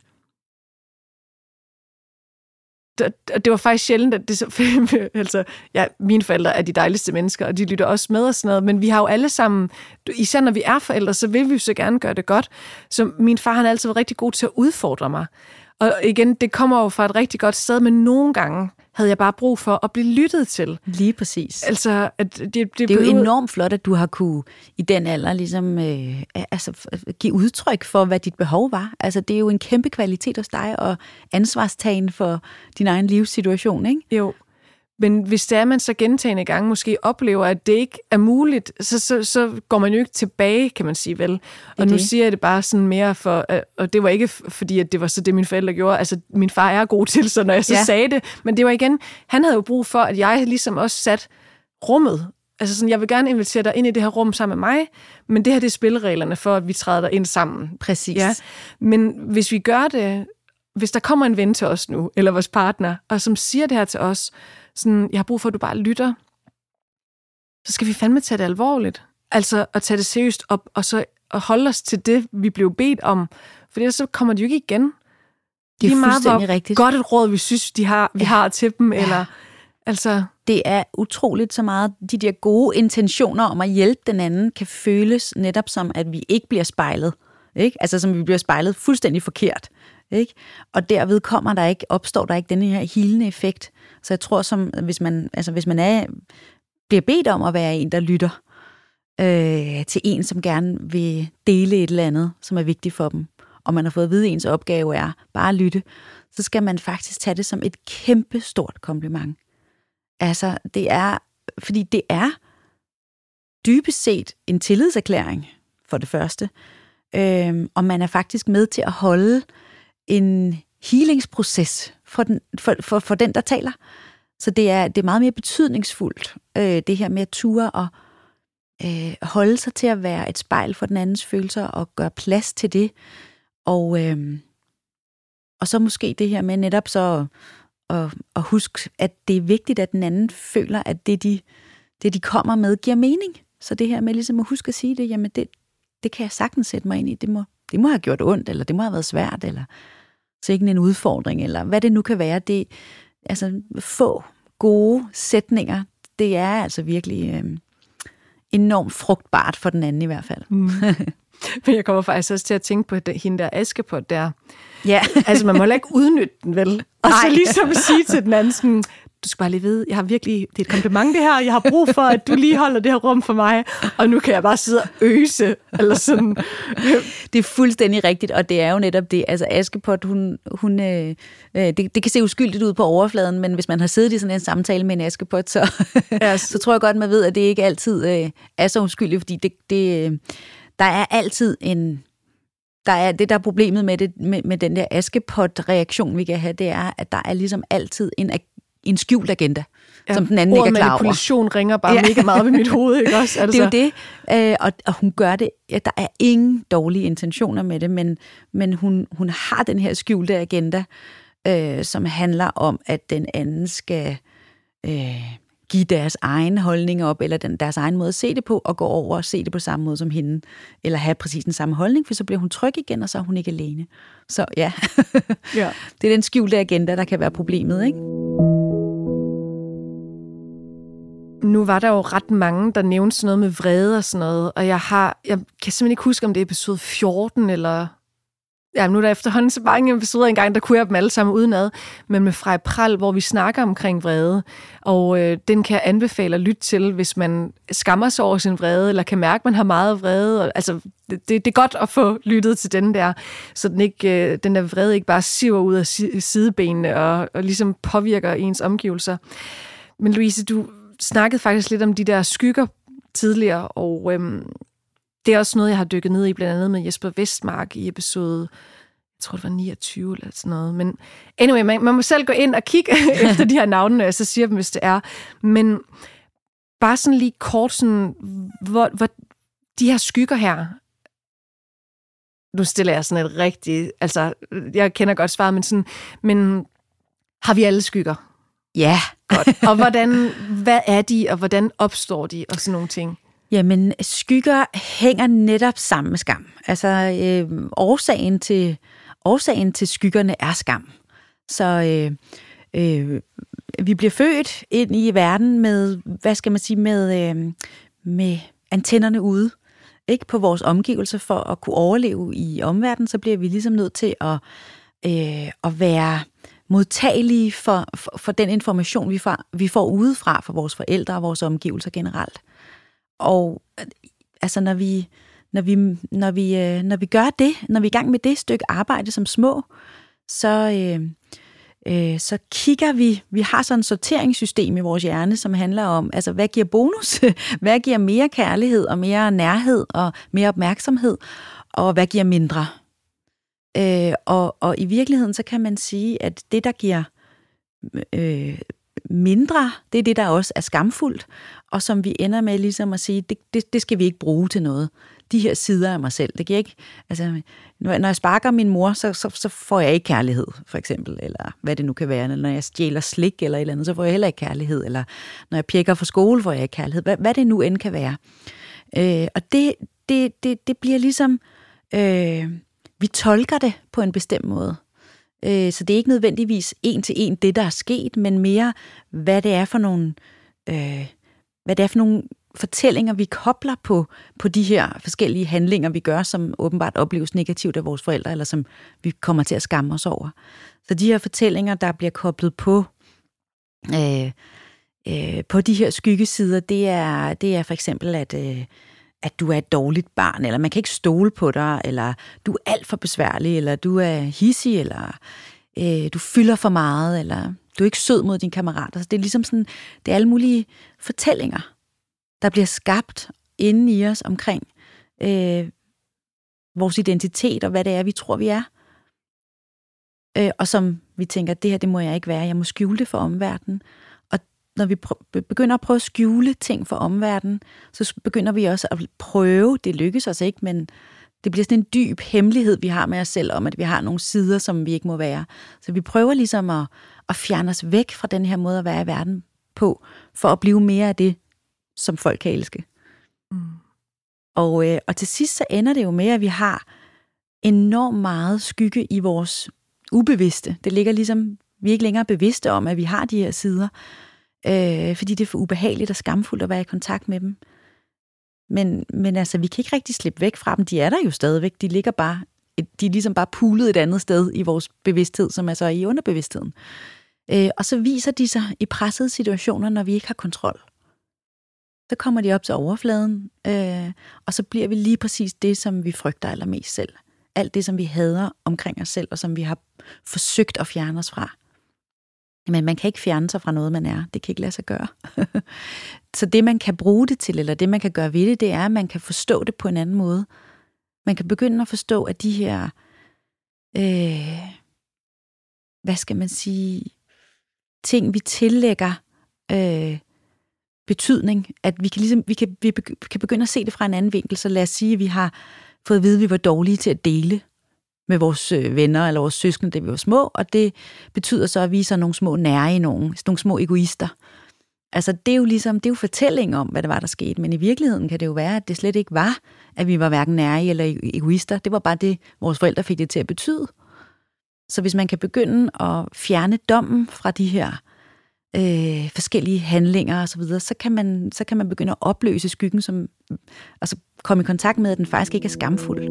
det, det var faktisk sjældent, at det så, altså, ja, mine forældre er de dejligste mennesker, og de lytter også med og sådan noget, men vi har jo alle sammen, især når vi er forældre, så vil vi jo så gerne gøre det godt. Så min far, han har altid været rigtig god til at udfordre mig. Og igen, det kommer jo fra et rigtig godt sted, men nogle gange havde jeg bare brug for at blive lyttet til. Lige præcis. Altså, at det, det, det er jo enormt flot, at du har kunne i den alder ligesom, øh, altså, give udtryk for, hvad dit behov var. Altså, det er jo en kæmpe kvalitet hos dig og ansvarstagen for din egen livssituation, ikke? Jo. Men hvis det er, man så gentagende gange måske oplever, at det ikke er muligt, så, så, så går man jo ikke tilbage, kan man sige vel. Og nu siger jeg det bare sådan mere for, og det var ikke fordi, at det var så det, mine forældre gjorde. Altså, min far er god til, så når jeg så ja. sagde det. Men det var igen, han havde jo brug for, at jeg ligesom også sat rummet. Altså sådan, jeg vil gerne invitere dig ind i det her rum sammen med mig, men det her det er spillereglerne for, at vi træder der ind sammen. Præcis. Ja. Men hvis vi gør det, hvis der kommer en ven til os nu, eller vores partner, og som siger det her til os, sådan, jeg har brug for, at du bare lytter, så skal vi fandme tage det alvorligt. Altså at tage det seriøst op, og så at holde os til det, vi blev bedt om. For ellers så kommer de jo ikke igen. Det er lige meget, fuldstændig hvor rigtigt. Godt et råd, vi synes, de har, vi ja. har til dem. Ja. Eller, altså. Det er utroligt så meget, de der gode intentioner om at hjælpe den anden, kan føles netop som, at vi ikke bliver spejlet. Ikke? Altså som vi bliver spejlet fuldstændig forkert. Ikke? Og derved kommer der ikke, opstår der ikke den her healende effekt. Så jeg tror, som hvis man, altså hvis man er, bliver bedt om at være en, der lytter øh, til en, som gerne vil dele et eller andet, som er vigtigt for dem, og man har fået at vide, at ens opgave er bare at lytte, så skal man faktisk tage det som et kæmpe stort kompliment. Altså, det er, fordi det er dybest set en tillidserklæring, for det første, øh, og man er faktisk med til at holde en healingsproces for den, for, for, for den, der taler. Så det er, det er meget mere betydningsfuldt, øh, det her med at ture og øh, holde sig til at være et spejl for den andens følelser og gøre plads til det. Og, øh, og så måske det her med netop så at, at huske, at det er vigtigt, at den anden føler, at det de, det, de kommer med, giver mening. Så det her med ligesom at huske at sige det, jamen det, det kan jeg sagtens sætte mig ind i. Det må, det må have gjort ondt, eller det må have været svært, eller så ikke en udfordring, eller hvad det nu kan være. Det, altså, få gode sætninger, det er altså virkelig øh, enormt frugtbart for den anden i hvert fald. Mm. Men jeg kommer faktisk også til at tænke på det, hende der Askepot der. Ja. Altså, man må heller ikke udnytte den, vel? Og så ligesom sige til den anden sådan, du skal bare lige vide, jeg har virkelig, det er et kompliment det her, jeg har brug for, at du lige holder det her rum for mig, og nu kan jeg bare sidde og øse, eller sådan. Det er fuldstændig rigtigt, og det er jo netop det, altså Askepot, hun, hun øh, det, det kan se uskyldigt ud på overfladen, men hvis man har siddet i sådan en samtale med en Askepot, så, yes. så tror jeg godt, man ved, at det ikke altid øh, er så uskyldigt, fordi det, det, øh, der er altid en, der er det, der er problemet med, det, med, med den der Askepot-reaktion, vi kan have, det er, at der er ligesom altid en en skjult agenda, ja, som den anden ikke er klar over. Manipulation ringer bare ja. mega meget ved mit hoved, ikke også? Altså. Det er jo det, øh, og, og hun gør det, ja, der er ingen dårlige intentioner med det, men, men hun, hun har den her skjulte agenda, øh, som handler om, at den anden skal øh, give deres egen holdning op, eller den, deres egen måde at se det på, og gå over og se det på samme måde som hende, eller have præcis den samme holdning, for så bliver hun tryg igen, og så er hun ikke alene. Så ja, ja. Det er den skjulte agenda, der kan være problemet, ikke? Nu var der jo ret mange, der nævnte sådan noget med vrede og sådan noget, og jeg har, jeg kan simpelthen ikke huske, om det er episode fjorten, eller ja, nu er der efterhånden så mange episoder engang, der kunne jeg dem alle sammen udenad, men med Frej Pral, hvor vi snakker omkring vrede, og øh, den kan jeg anbefale at lytte til, hvis man skammer sig over sin vrede, eller kan mærke, at man har meget vrede, og, altså det, det er godt at få lyttet til den der, så den, ikke, øh, den der vrede ikke bare siver ud af sidebenene, og, og ligesom påvirker ens omgivelser. Men Louise, du snakkede faktisk lidt om de der skygger tidligere, og øhm, det er også noget, jeg har dykket ned i, blandt andet med Jesper Vestmark i episode, jeg tror, det var niogtyve eller sådan noget. Men anyway, man, man må selv gå ind og kigge efter de her navne, når jeg så siger dem, hvis det er. Men bare sådan lige kort, sådan, hvor, hvor de her skygger her, nu stiller jeg sådan et rigtigt, altså, jeg kender godt svaret, men sådan, men har vi alle skygger? Ja. Godt. Og hvordan, hvad er de, og hvordan opstår de, og sådan nogle ting? Jamen, skygger hænger netop sammen med skam. Altså, øh, årsagen til, årsagen til skyggerne er skam. Så øh, øh, vi bliver født ind i verden med, hvad skal man sige, med, øh, med antennerne ude, ikke på vores omgivelser. For at kunne overleve i omverdenen, så bliver vi ligesom nødt til at, øh, at være modtagelige for, for, for den information, vi får, vi får udefra fra vores forældre og vores omgivelser generelt. Og altså, når vi, når vi, når vi, når vi gør det, når vi er i gang med det stykke arbejde som små, så, øh, øh, så kigger vi, vi har sådan et sorteringssystem i vores hjerne, som handler om, altså, hvad giver bonus? Hvad giver mere kærlighed og mere nærhed og mere opmærksomhed? Og hvad giver mindre? Øh, og, og i virkeligheden, så kan man sige, at det, der giver øh, mindre, det er det, der også er skamfuldt, og som vi ender med ligesom at sige, det, det, det skal vi ikke bruge til noget. De her sider af mig selv, det giver ikke, altså, når jeg sparker min mor, så, så, så får jeg ikke kærlighed, for eksempel, eller hvad det nu kan være. Når jeg stjæler slik eller et eller andet, så får jeg heller ikke kærlighed, eller når jeg pjekker for skole, får jeg ikke kærlighed. Hvad, hvad det nu end kan være. Øh, og det, det, det, det bliver ligesom, øh, vi tolker det på en bestemt måde. Så det er ikke nødvendigvis en til en det, der er sket, men mere, hvad det er for nogle, øh, hvad det er for nogle fortællinger, vi kobler på, på de her forskellige handlinger, vi gør, som åbenbart opleves negativt af vores forældre, eller som vi kommer til at skamme os over. Så de her fortællinger, der bliver koblet på, øh, øh, på de her skyggesider, det er, det er for eksempel, at øh, at du er et dårligt barn, eller man kan ikke stole på dig, eller du er alt for besværlig, eller du er hissig, eller øh, du fylder for meget, eller du er ikke sød mod dine kammerater. Så det er ligesom sådan, det er alle mulige fortællinger, der bliver skabt inde i os omkring øh, vores identitet, og hvad det er, vi tror, vi er. Øh, og som vi tænker, det her, det må jeg ikke være, jeg må skjule det for omverdenen. Når vi begynder at prøve at skjule ting for omverdenen, så begynder vi også at prøve, det lykkes os ikke, men det bliver sådan en dyb hemmelighed, vi har med os selv om, at vi har nogle sider, som vi ikke må være. Så vi prøver ligesom at, at fjerne os væk fra den her måde at være i verden på, for at blive mere af det, som folk kan elske. Mm. Og, øh, og til sidst så ender det jo med, at vi har enormt meget skygge i vores ubevidste. Det ligger ligesom, vi er ikke længere bevidste om, at vi har de her sider, Øh, fordi det er for ubehageligt og skamfuldt at være i kontakt med dem. Men, men altså, vi kan ikke rigtig slippe væk fra dem. De er der jo stadigvæk. De ligger bare, de er ligesom bare pulet et andet sted i vores bevidsthed, som er så i underbevidstheden. Øh, og så viser de sig i pressede situationer, når vi ikke har kontrol. Så kommer de op til overfladen, øh, og så bliver vi lige præcis det, som vi frygter allermest selv. Alt det, som vi hader omkring os selv, og som vi har forsøgt at fjerne os fra. Men man kan ikke fjerne sig fra noget, man er. Det kan ikke lade sig gøre. Så det, man kan bruge det til, eller det, man kan gøre ved det, det er, at man kan forstå det på en anden måde. Man kan begynde at forstå, at de her, øh, hvad skal man sige, ting, vi tillægger øh, betydning, at vi kan, ligesom, vi, kan, vi kan begynde at se det fra en anden vinkel. Så lad os sige, at vi har fået at vide, at vi var dårlige til at dele med vores venner eller vores søskende, da vi var små, og det betyder så, at vi er så nogle små nære, nogle, nogle små egoister. Altså, det er jo ligesom, det er jo fortælling om, hvad det var, der skete, men i virkeligheden kan det jo være, at det slet ikke var, at vi var hverken nære eller egoister. Det var bare det, vores forældre fik det til at betyde. Så hvis man kan begynde at fjerne dommen fra de her øh, forskellige handlinger og så videre, så kan man, så kan man begynde at opløse skyggen, som, altså komme i kontakt med, at den faktisk ikke er skamfuld.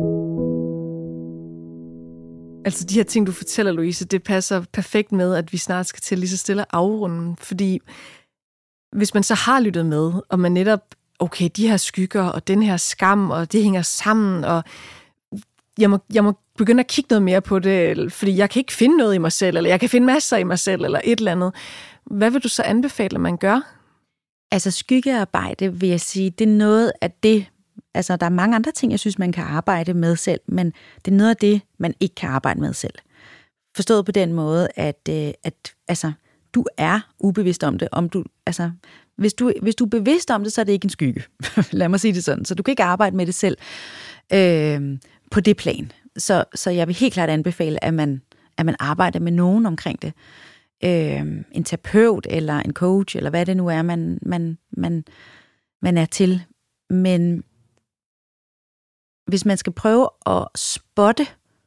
Altså de her ting, du fortæller, Louise, det passer perfekt med, at vi snart skal til lige så stille afrunden, fordi hvis man så har lyttet med, og man netop, okay, de her skygger, og den her skam, og det hænger sammen, og jeg må, jeg må begynde at kigge noget mere på det, fordi jeg kan ikke finde noget i mig selv, eller jeg kan finde masser i mig selv, eller et eller andet. Hvad vil du så anbefale, at man gør? Altså skyggearbejde, vil jeg sige, det er noget af det, Altså, der er mange andre ting, jeg synes, man kan arbejde med selv, men det er noget af det, man ikke kan arbejde med selv. Forstået på den måde, at, øh, at altså, du er ubevidst om det. Om du, altså, hvis, du, hvis du er bevidst om det, så er det ikke en skygge. Lad mig sige det sådan. Så du kan ikke arbejde med det selv øh, på det plan. Så, så jeg vil helt klart anbefale, at man, at man arbejder med nogen omkring det. Øh, en terapeut eller en coach, eller hvad det nu er, man, man, man, man er til. Men hvis man skal prøve at spotte,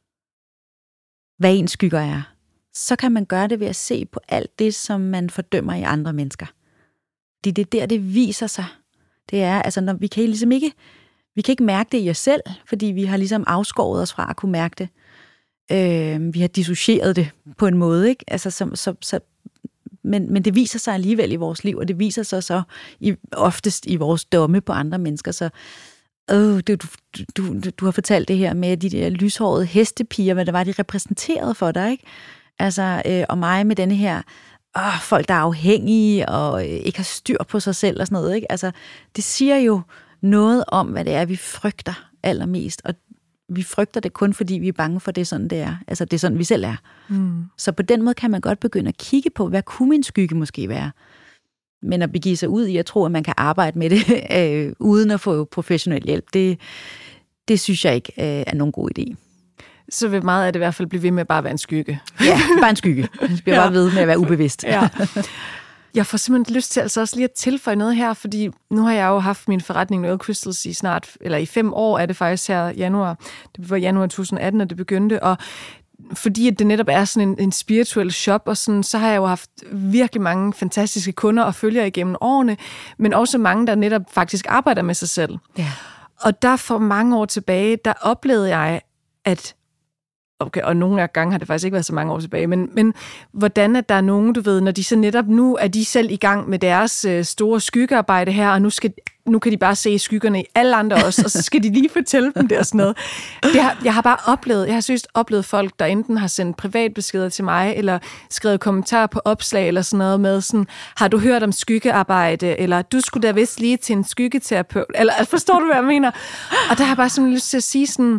hvad ens skygger er, så kan man gøre det ved at se på alt det, som man fordømmer i andre mennesker. Det er der, det viser sig. Det er, altså, når vi kan ligesom ikke, vi kan ikke mærke det i os selv, fordi vi har ligesom afskåret os fra at kunne mærke det. Øh, vi har dissocieret det på en måde, ikke? Altså, så, så, så, men, men det viser sig alligevel i vores liv, og det viser sig så i, oftest i vores domme på andre mennesker. Så øh, du, du, du, du har fortalt det her med de der lyshårede hestepiger, hvad det var, de repræsenterede for dig, ikke? Altså, øh, og mig med denne her, åh, folk, der er afhængige og øh, ikke har styr på sig selv og sådan noget, ikke? Altså, det siger jo noget om, hvad det er, vi frygter allermest, og vi frygter det kun, fordi vi er bange for, det sådan, det er. Altså, det er sådan, vi selv er. Mm. Så på den måde kan man godt begynde at kigge på, hvad kunne min skygge måske være? Men at begive sig ud i, jeg tror, at man kan arbejde med det, øh, uden at få professionel hjælp, det, det synes jeg ikke øh, er nogen god idé. Så vil meget af det i hvert fald blive ved med at bare være en skygge. Ja, bare en skygge. Det bliver ja. bare ved med at være ubevidst. Ja. Jeg får simpelthen lyst til altså også lige at tilføje noget her, fordi nu har jeg jo haft min forretning Noel Crystals i snart, eller i fem år er det faktisk her januar. Det var januar to tusind atten, at det begyndte, og fordi at det netop er sådan en, en spirituel shop, og sådan, så har jeg jo haft virkelig mange fantastiske kunder og følgere igennem årene, men også mange, der netop faktisk arbejder med sig selv. Ja. Og der for mange år tilbage, der oplevede jeg, at okay, og nogle gange har det faktisk ikke været så mange år tilbage, men, men hvordan at der er nogen, du ved, når de så netop nu er de selv i gang med deres øh, store skyggearbejde her, og nu, skal, nu kan de bare se skyggerne i alle andre også, og så skal de lige fortælle dem det og sådan noget. Det har, jeg har bare oplevet, jeg har seriøst oplevet folk, der enten har sendt privatbeskeder til mig, eller skrevet kommentarer på opslag, eller sådan noget med sådan, har du hørt om skyggearbejde, eller du skulle da vist lige til en skyggeterapeut, eller forstår du, hvad jeg mener? Og der har jeg bare sådan lyst til at sige sådan,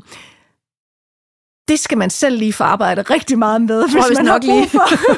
det skal man selv lige få arbejde rigtig meget med, hvis Tror, man nok har brug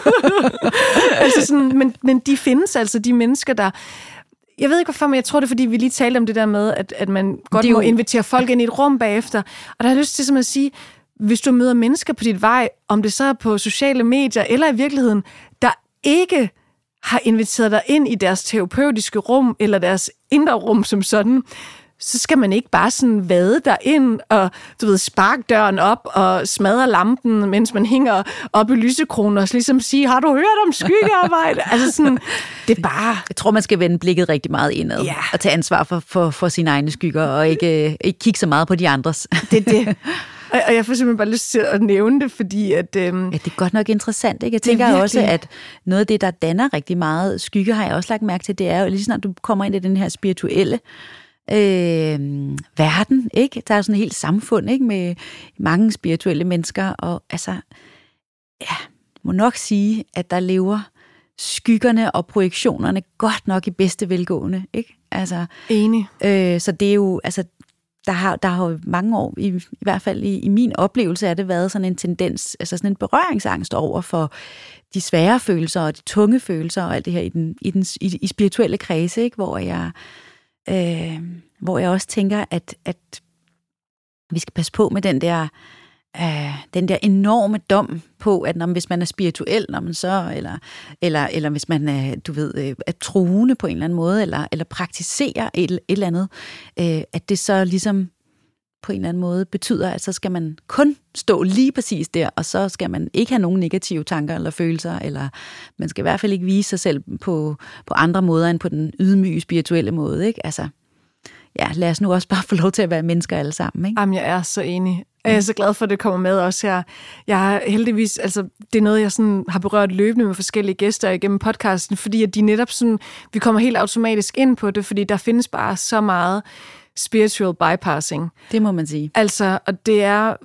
for. altså sådan, men, men de findes altså, de mennesker, der... Jeg ved ikke hvorfor, men jeg tror det er, fordi vi lige talte om det der med, at, at man godt må invitere folk ind i et rum bagefter. Og der har jeg lyst til simpelthen at sige, hvis du møder mennesker på dit vej, om det så er på sociale medier, eller i virkeligheden, der ikke har inviteret dig ind i deres terapeutiske rum, eller deres indre rum som sådan, så skal man ikke bare sådan vade derind og, du ved, sparke døren op og smadre lampen, mens man hænger op i lysekroner og ligesom sige, har du hørt om skyggearbejde? altså sådan, det er bare... Jeg tror, man skal vende blikket rigtig meget indad ja. og tage ansvar for, for, for sine egne skygger og ikke, ikke kigge så meget på de andres. Det er det. Og jeg får simpelthen bare lyst til at nævne det, fordi at... Øhm, ja, det er godt nok interessant, ikke? Jeg tænker virkelig også, at noget af det, der danner rigtig meget skygge, har jeg også lagt mærke til, det er jo lige snart, du kommer ind i den her spirituelle Øh, verden, ikke? Der er sådan et helt samfund, ikke? Med mange spirituelle mennesker, og altså, ja, må nok sige, at der lever skyggerne og projektionerne godt nok i bedste velgående, ikke? Altså, enig. Øh, så det er jo, altså, der har, der har jo mange år, i, i hvert fald i, i min oplevelse, er det været sådan en tendens, altså sådan en berøringsangst over for de svære følelser og de tunge følelser og alt det her i den, i den i, i spirituelle kredse, ikke? Hvor jeg Øh, hvor jeg også tænker, at, at vi skal passe på med den der, øh, den der enorme dom på, at når, hvis man er spirituel, når man så, eller, eller, eller hvis man er, du ved, er troende på en eller anden måde, eller, eller praktiserer et, et eller andet, øh, at det så ligesom på en eller anden måde betyder, at så skal man kun stå lige præcis der, og så skal man ikke have nogen negative tanker eller følelser, eller man skal i hvert fald ikke vise sig selv på, på andre måder end på den ydmyge spirituelle måde, ikke? Altså, ja, lad os nu også bare få lov til at være mennesker alle sammen, ikke? Jamen, jeg er så enig. Jeg er så glad for, at det kommer med også her. Jeg har heldigvis, altså, det er noget, jeg sådan har berørt løbende med forskellige gæster igennem podcasten, fordi at de netop sådan, vi kommer helt automatisk ind på det, fordi der findes bare så meget spiritual bypassing. Det må man sige. Altså, og det er...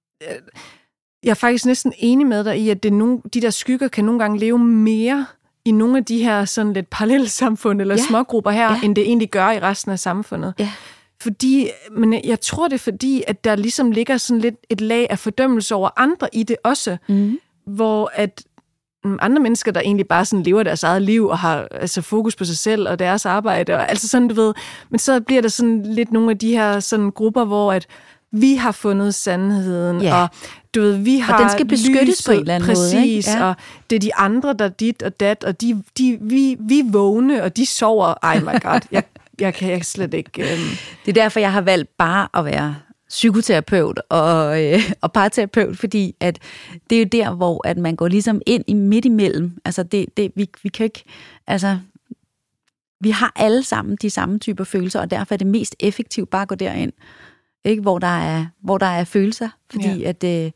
Jeg er faktisk næsten enig med dig i, at det er nogle, de der skygger kan nogle gange leve mere i nogle af de her sådan lidt parallelle samfund eller ja. smågrupper her, ja. end det egentlig gør i resten af samfundet. Ja. Fordi, men jeg tror, det er fordi, at der ligesom ligger sådan lidt et lag af fordømmelse over andre i det også, mm. hvor at andre mennesker, der egentlig bare sådan lever deres eget liv og har altså fokus på sig selv og deres arbejde, og altså sådan, du ved, men så bliver der sådan lidt nogle af de her sådan grupper, hvor at vi har fundet sandheden, ja. og du ved, vi har og den skal beskyttes lyset, på en eller anden præcis, måde, ikke? Ja. Og det er de andre, der dit og dat, og de, de, vi, vi vågne, og de sover. Ej, my god, jeg, jeg kan jeg slet ikke... Um... Det er derfor, jeg har valgt bare at være psykoterapeut og, øh, og parterapeut, fordi at det er jo der, hvor at man går ligesom ind i midt imellem. Altså, det, det, vi, vi kan ikke... Altså, vi har alle sammen de samme typer følelser, og derfor er det mest effektivt bare at gå derind, ikke? Hvor, der er, hvor der er følelser, fordi ja. at... Øh,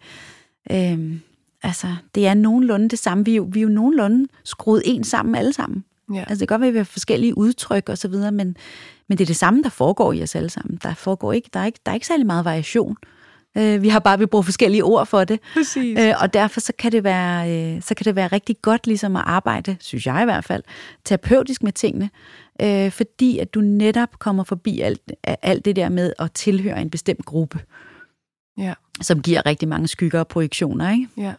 øh, altså, det er nogenlunde det samme. Vi er jo, vi er jo nogenlunde skruet en sammen alle sammen. Ja. Altså, det kan godt være, at vi har forskellige udtryk og så videre, men, men det er det samme, der foregår i os alle sammen. Der foregår ikke, der er ikke, der er ikke særlig meget variation. Uh, vi har bare, vi bruger forskellige ord for det. Præcis. Uh, og derfor så kan det være, uh, så kan det være rigtig godt ligesom at arbejde, synes jeg i hvert fald, terapeutisk med tingene, uh, fordi at du netop kommer forbi alt, alt det der med at tilhøre en bestemt gruppe, ja. som giver rigtig mange skygger og projektioner, ikke? Ja.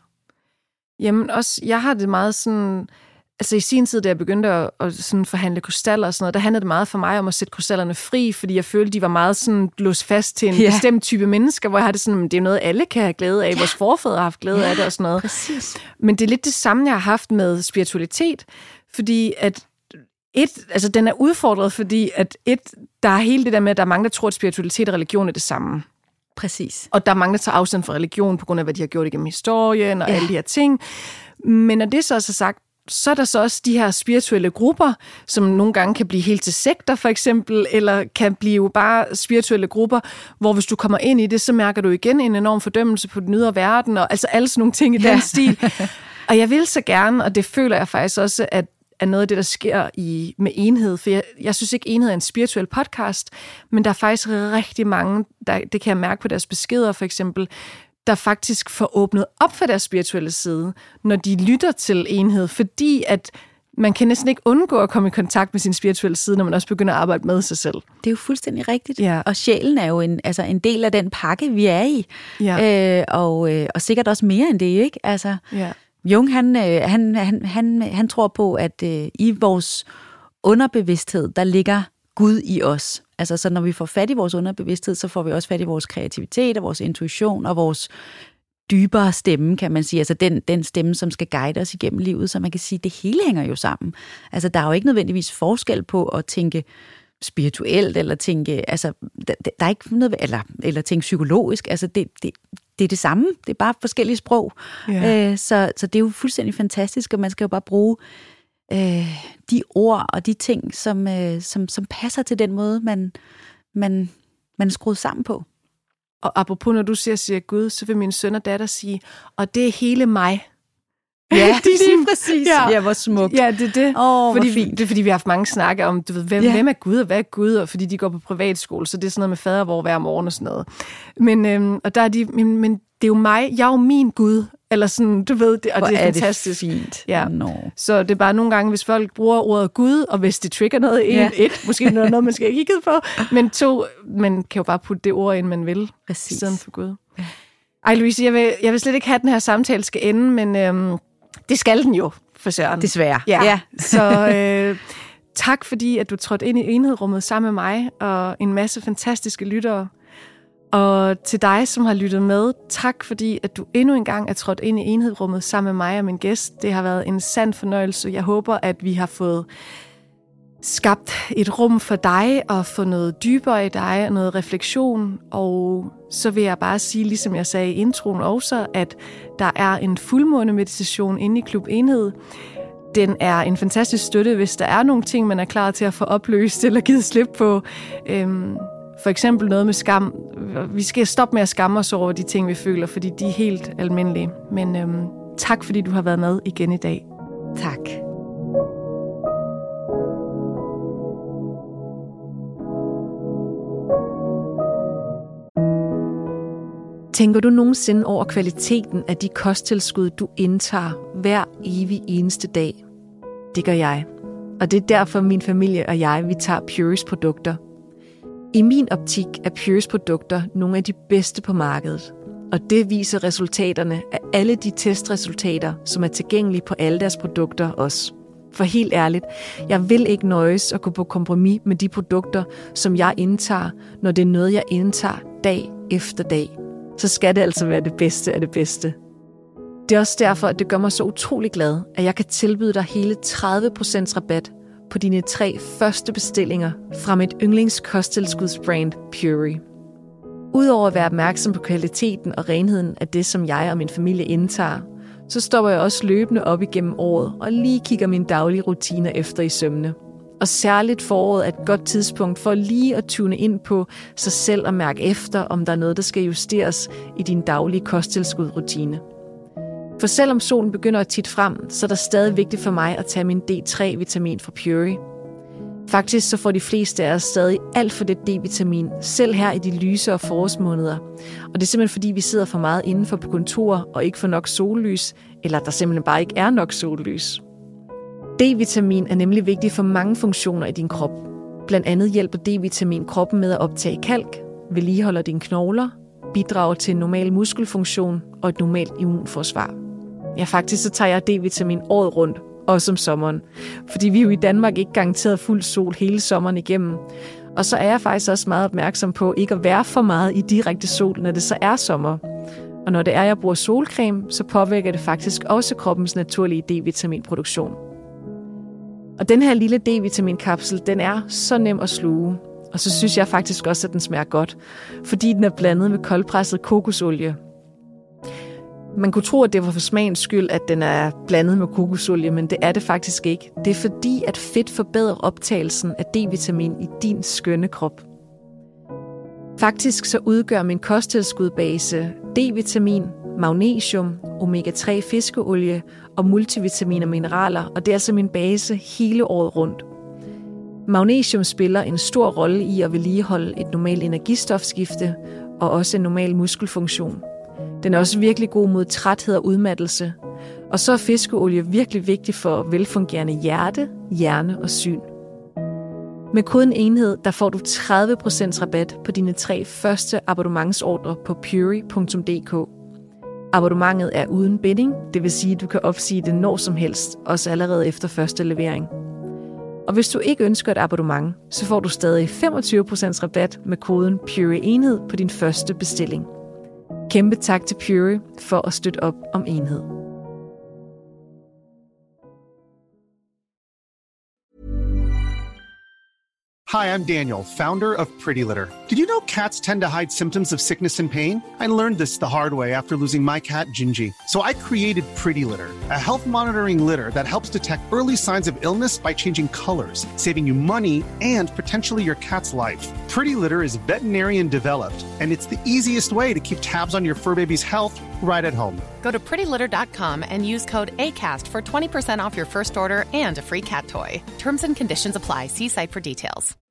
Jamen også, jeg har det meget sådan... Altså i sin tid, da jeg begyndte at, at sådan forhandle krystaller og sådan noget, der handlede det meget for mig om at sætte krystallerne fri, fordi jeg følte, de var meget sådan låst fast til en ja. bestemt type mennesker, hvor jeg har det sådan, det er noget, alle kan have glæde af. Ja. Vores forfædre har haft glæde ja, af det og sådan noget. Præcis. Men det er lidt det samme, jeg har haft med spiritualitet, fordi at et, altså den er udfordret, fordi at et, der er hele det der med, at der er mange, der tror, at spiritualitet og religion er det samme. Præcis. Og der er mange, der tager afstand fra religion, på grund af, hvad de har gjort igennem historien og ja. alle de her ting. Men når det så også er sagt, så er der så også de her spirituelle grupper, som nogle gange kan blive helt til sekter, for eksempel, eller kan blive bare spirituelle grupper, hvor hvis du kommer ind i det, så mærker du igen en enorm fordømmelse på den ydre verden, og altså alle sådan nogle ting i ja. den stil. Og jeg vil så gerne, og det føler jeg faktisk også, at er noget af det, der sker i, med Enhed. For jeg, jeg synes ikke, Enhed er en spirituel podcast, men der er faktisk rigtig mange, der, det kan jeg mærke på deres beskeder for eksempel, der faktisk får åbnet op for deres spirituelle side, når de lytter til Enhed, fordi at man kan næsten ikke undgå at komme i kontakt med sin spirituelle side, når man også begynder at arbejde med sig selv. Det er jo fuldstændig rigtigt. Ja. Og sjælen er jo en, altså en del af den pakke, vi er i. Ja. Øh, og, øh, og sikkert også mere end det, ikke? Altså, ja. Jung, han, øh, han, han, han, han tror på, at øh, i vores underbevidsthed, der ligger Gud i os. Altså, så når vi får fat i vores underbevidsthed, så får vi også fat i vores kreativitet og vores intuition og vores dybere stemme, kan man sige. Altså den, den stemme, som skal guide os igennem livet, så man kan sige, at det hele hænger jo sammen. Altså, der er jo ikke nødvendigvis forskel på at tænke spirituelt, eller tænke, altså, der, der er ikke noget, eller, eller tænke psykologisk. Altså, det, det, det er det samme. Det er bare forskellige sprog. Ja. Øh, så, så det er jo fuldstændig fantastisk, og man skal jo bare bruge øh, de ord og de ting, som, øh, som, som passer til den måde, man, man, man er skruet sammen på. Og apropos, når du siger, siger Gud, så vil min søn og datter sige, og det er hele mig. Ja, de er præcis. Ja. Ja, hvor smukt. Ja, det er det. Åh, fordi, hvor fint. Det er fordi, vi har haft mange snakke om, du ved, hvem, ja. hvem er Gud, og hvad er Gud, og fordi de går på privatskole, så det er sådan noget med fader, hvor hver morgen og sådan noget. Men, øhm, og der er de, men, men det er jo mig, jeg er jo min Gud, eller sådan, du ved, det, og hvor det er, er fantastisk. Det fint. Ja. No. Så det er bare nogle gange, hvis folk bruger ordet Gud, og hvis det trigger noget ind, ja. et, måske noget, noget, man skal have kigget på, men to, man kan jo bare putte det ord ind, man vil, præcis. I stedet for Gud. Ja. Ej, Louise, jeg vil, jeg vil slet ikke have, at den her samtale skal ende, men øhm, det skal den jo, for søren. Desværre. Ja. ja. Så øh, tak, fordi at du trådte ind i enhedrummet sammen med mig, og en masse fantastiske lyttere. Og til dig, som har lyttet med, tak fordi, at du endnu en gang er trådt ind i enhedrummet sammen med mig og min gæst. Det har været en sand fornøjelse. Jeg håber, at vi har fået skabt et rum for dig, og få noget dybere i dig, og noget refleksion. Og så vil jeg bare sige, ligesom jeg sagde i introen også, at der er en fuldmåne-meditation inde i Klub Enhed. Den er en fantastisk støtte, hvis der er nogle ting, man er klar til at få opløst eller givet slip på. Øhm, for eksempel noget med skam. Vi skal stoppe med at skamme os over de ting, vi føler, fordi de er helt almindelige. Men øhm, tak, fordi du har været med igen i dag. Tak. Tænker du nogensinde over kvaliteten af de kosttilskud, du indtager hver evig eneste dag? Det gør jeg. Og det er derfor min familie og jeg, vi tager Pureys produkter. I min optik er Pureys produkter nogle af de bedste på markedet, og det viser resultaterne af alle de testresultater, som er tilgængelige på alle deres produkter også. For helt ærligt, jeg vil ikke nøjes og gå på kompromis med de produkter, som jeg indtager, når det er noget, jeg indtager dag efter dag. Så skal det altså være det bedste af det bedste. Det er også derfor, at det gør mig så utrolig glad, at jeg kan tilbyde dig hele tredive procent rabat på dine tre første bestillinger fra mit yndlingskosttilskudsbrand Pury. Udover at være opmærksom på kvaliteten og renheden af det, som jeg og min familie indtager, så stopper jeg også løbende op igennem året og lige kigger mine daglige rutiner efter i sømne. Og særligt foråret er et godt tidspunkt for lige at tune ind på sig selv og mærke efter, om der er noget, der skal justeres i din daglige kosttilskudrutine. For selvom solen begynder at titte frem, så er det stadig vigtigt for mig at tage min D tre vitamin fra Pury. Faktisk så får de fleste af os stadig alt for det D-vitamin, selv her i de lyse og forårsmåneder. Og det er simpelthen fordi, vi sidder for meget indenfor på kontor og ikke får nok sollys, eller der simpelthen bare ikke er nok sollys. D-vitamin er nemlig vigtig for mange funktioner i din krop. Blandt andet hjælper D-vitamin kroppen med at optage kalk, vedligeholder dine knogler, bidrager til en normal muskelfunktion og et normalt immunforsvar. Ja, faktisk så tager jeg D-vitamin året rundt, også om sommeren. Fordi vi jo i Danmark ikke garanteret fuld sol hele sommeren igennem. Og så er jeg faktisk også meget opmærksom på ikke at være for meget i direkte sol, når det så er sommer. Og når det er, jeg bruger solcreme, så påvirker det faktisk også kroppens naturlige D-vitaminproduktion. Og den her lille D-vitaminkapsel, den er så nem at sluge. Og så synes jeg faktisk også, at den smager godt, fordi den er blandet med koldpresset kokosolie. Man kunne tro, at det var for smagens skyld, at den er blandet med kokosolie, men det er det faktisk ikke. Det er fordi, at fedt forbedrer optagelsen af D-vitamin i din skønne krop. Faktisk så udgør min kosttilskudbase D-vitamin, magnesium, omega tre fiskeolie og multivitamin og mineraler, og det er altså min base hele året rundt. Magnesium spiller en stor rolle i at vedligeholde et normalt energistofskifte og også en normal muskelfunktion. Den er også virkelig god mod træthed og udmattelse. Og så er fiskeolie virkelig vigtig for velfungerende hjerte, hjerne og syn. Med koden enhed, der får du tredive procent rabat på dine tre første abonnementsordre på pury punktum d k. Abonnementet er uden binding, det vil sige, at du kan opsige det når som helst, også allerede efter første levering. Og hvis du ikke ønsker et abonnement, så får du stadig femogtyve procent rabat med koden Pury enhed på din første bestilling. Kæmpe tak til Pury for at støtte op om enhed. Hi, I'm Daniel, founder of Pretty Litter. Did you know cats tend to hide symptoms of sickness and pain? I learned this the hard way after losing my cat, Gingy. So I created Pretty Litter, a health monitoring litter that helps detect early signs of illness by changing colors, saving you money and potentially your cat's life. Pretty Litter is veterinarian developed, and it's the easiest way to keep tabs on your fur baby's health right at home. Go to pretty litter dot com and use code ACAST for twenty percent off your first order and a free cat toy. Terms and conditions apply. See site for details.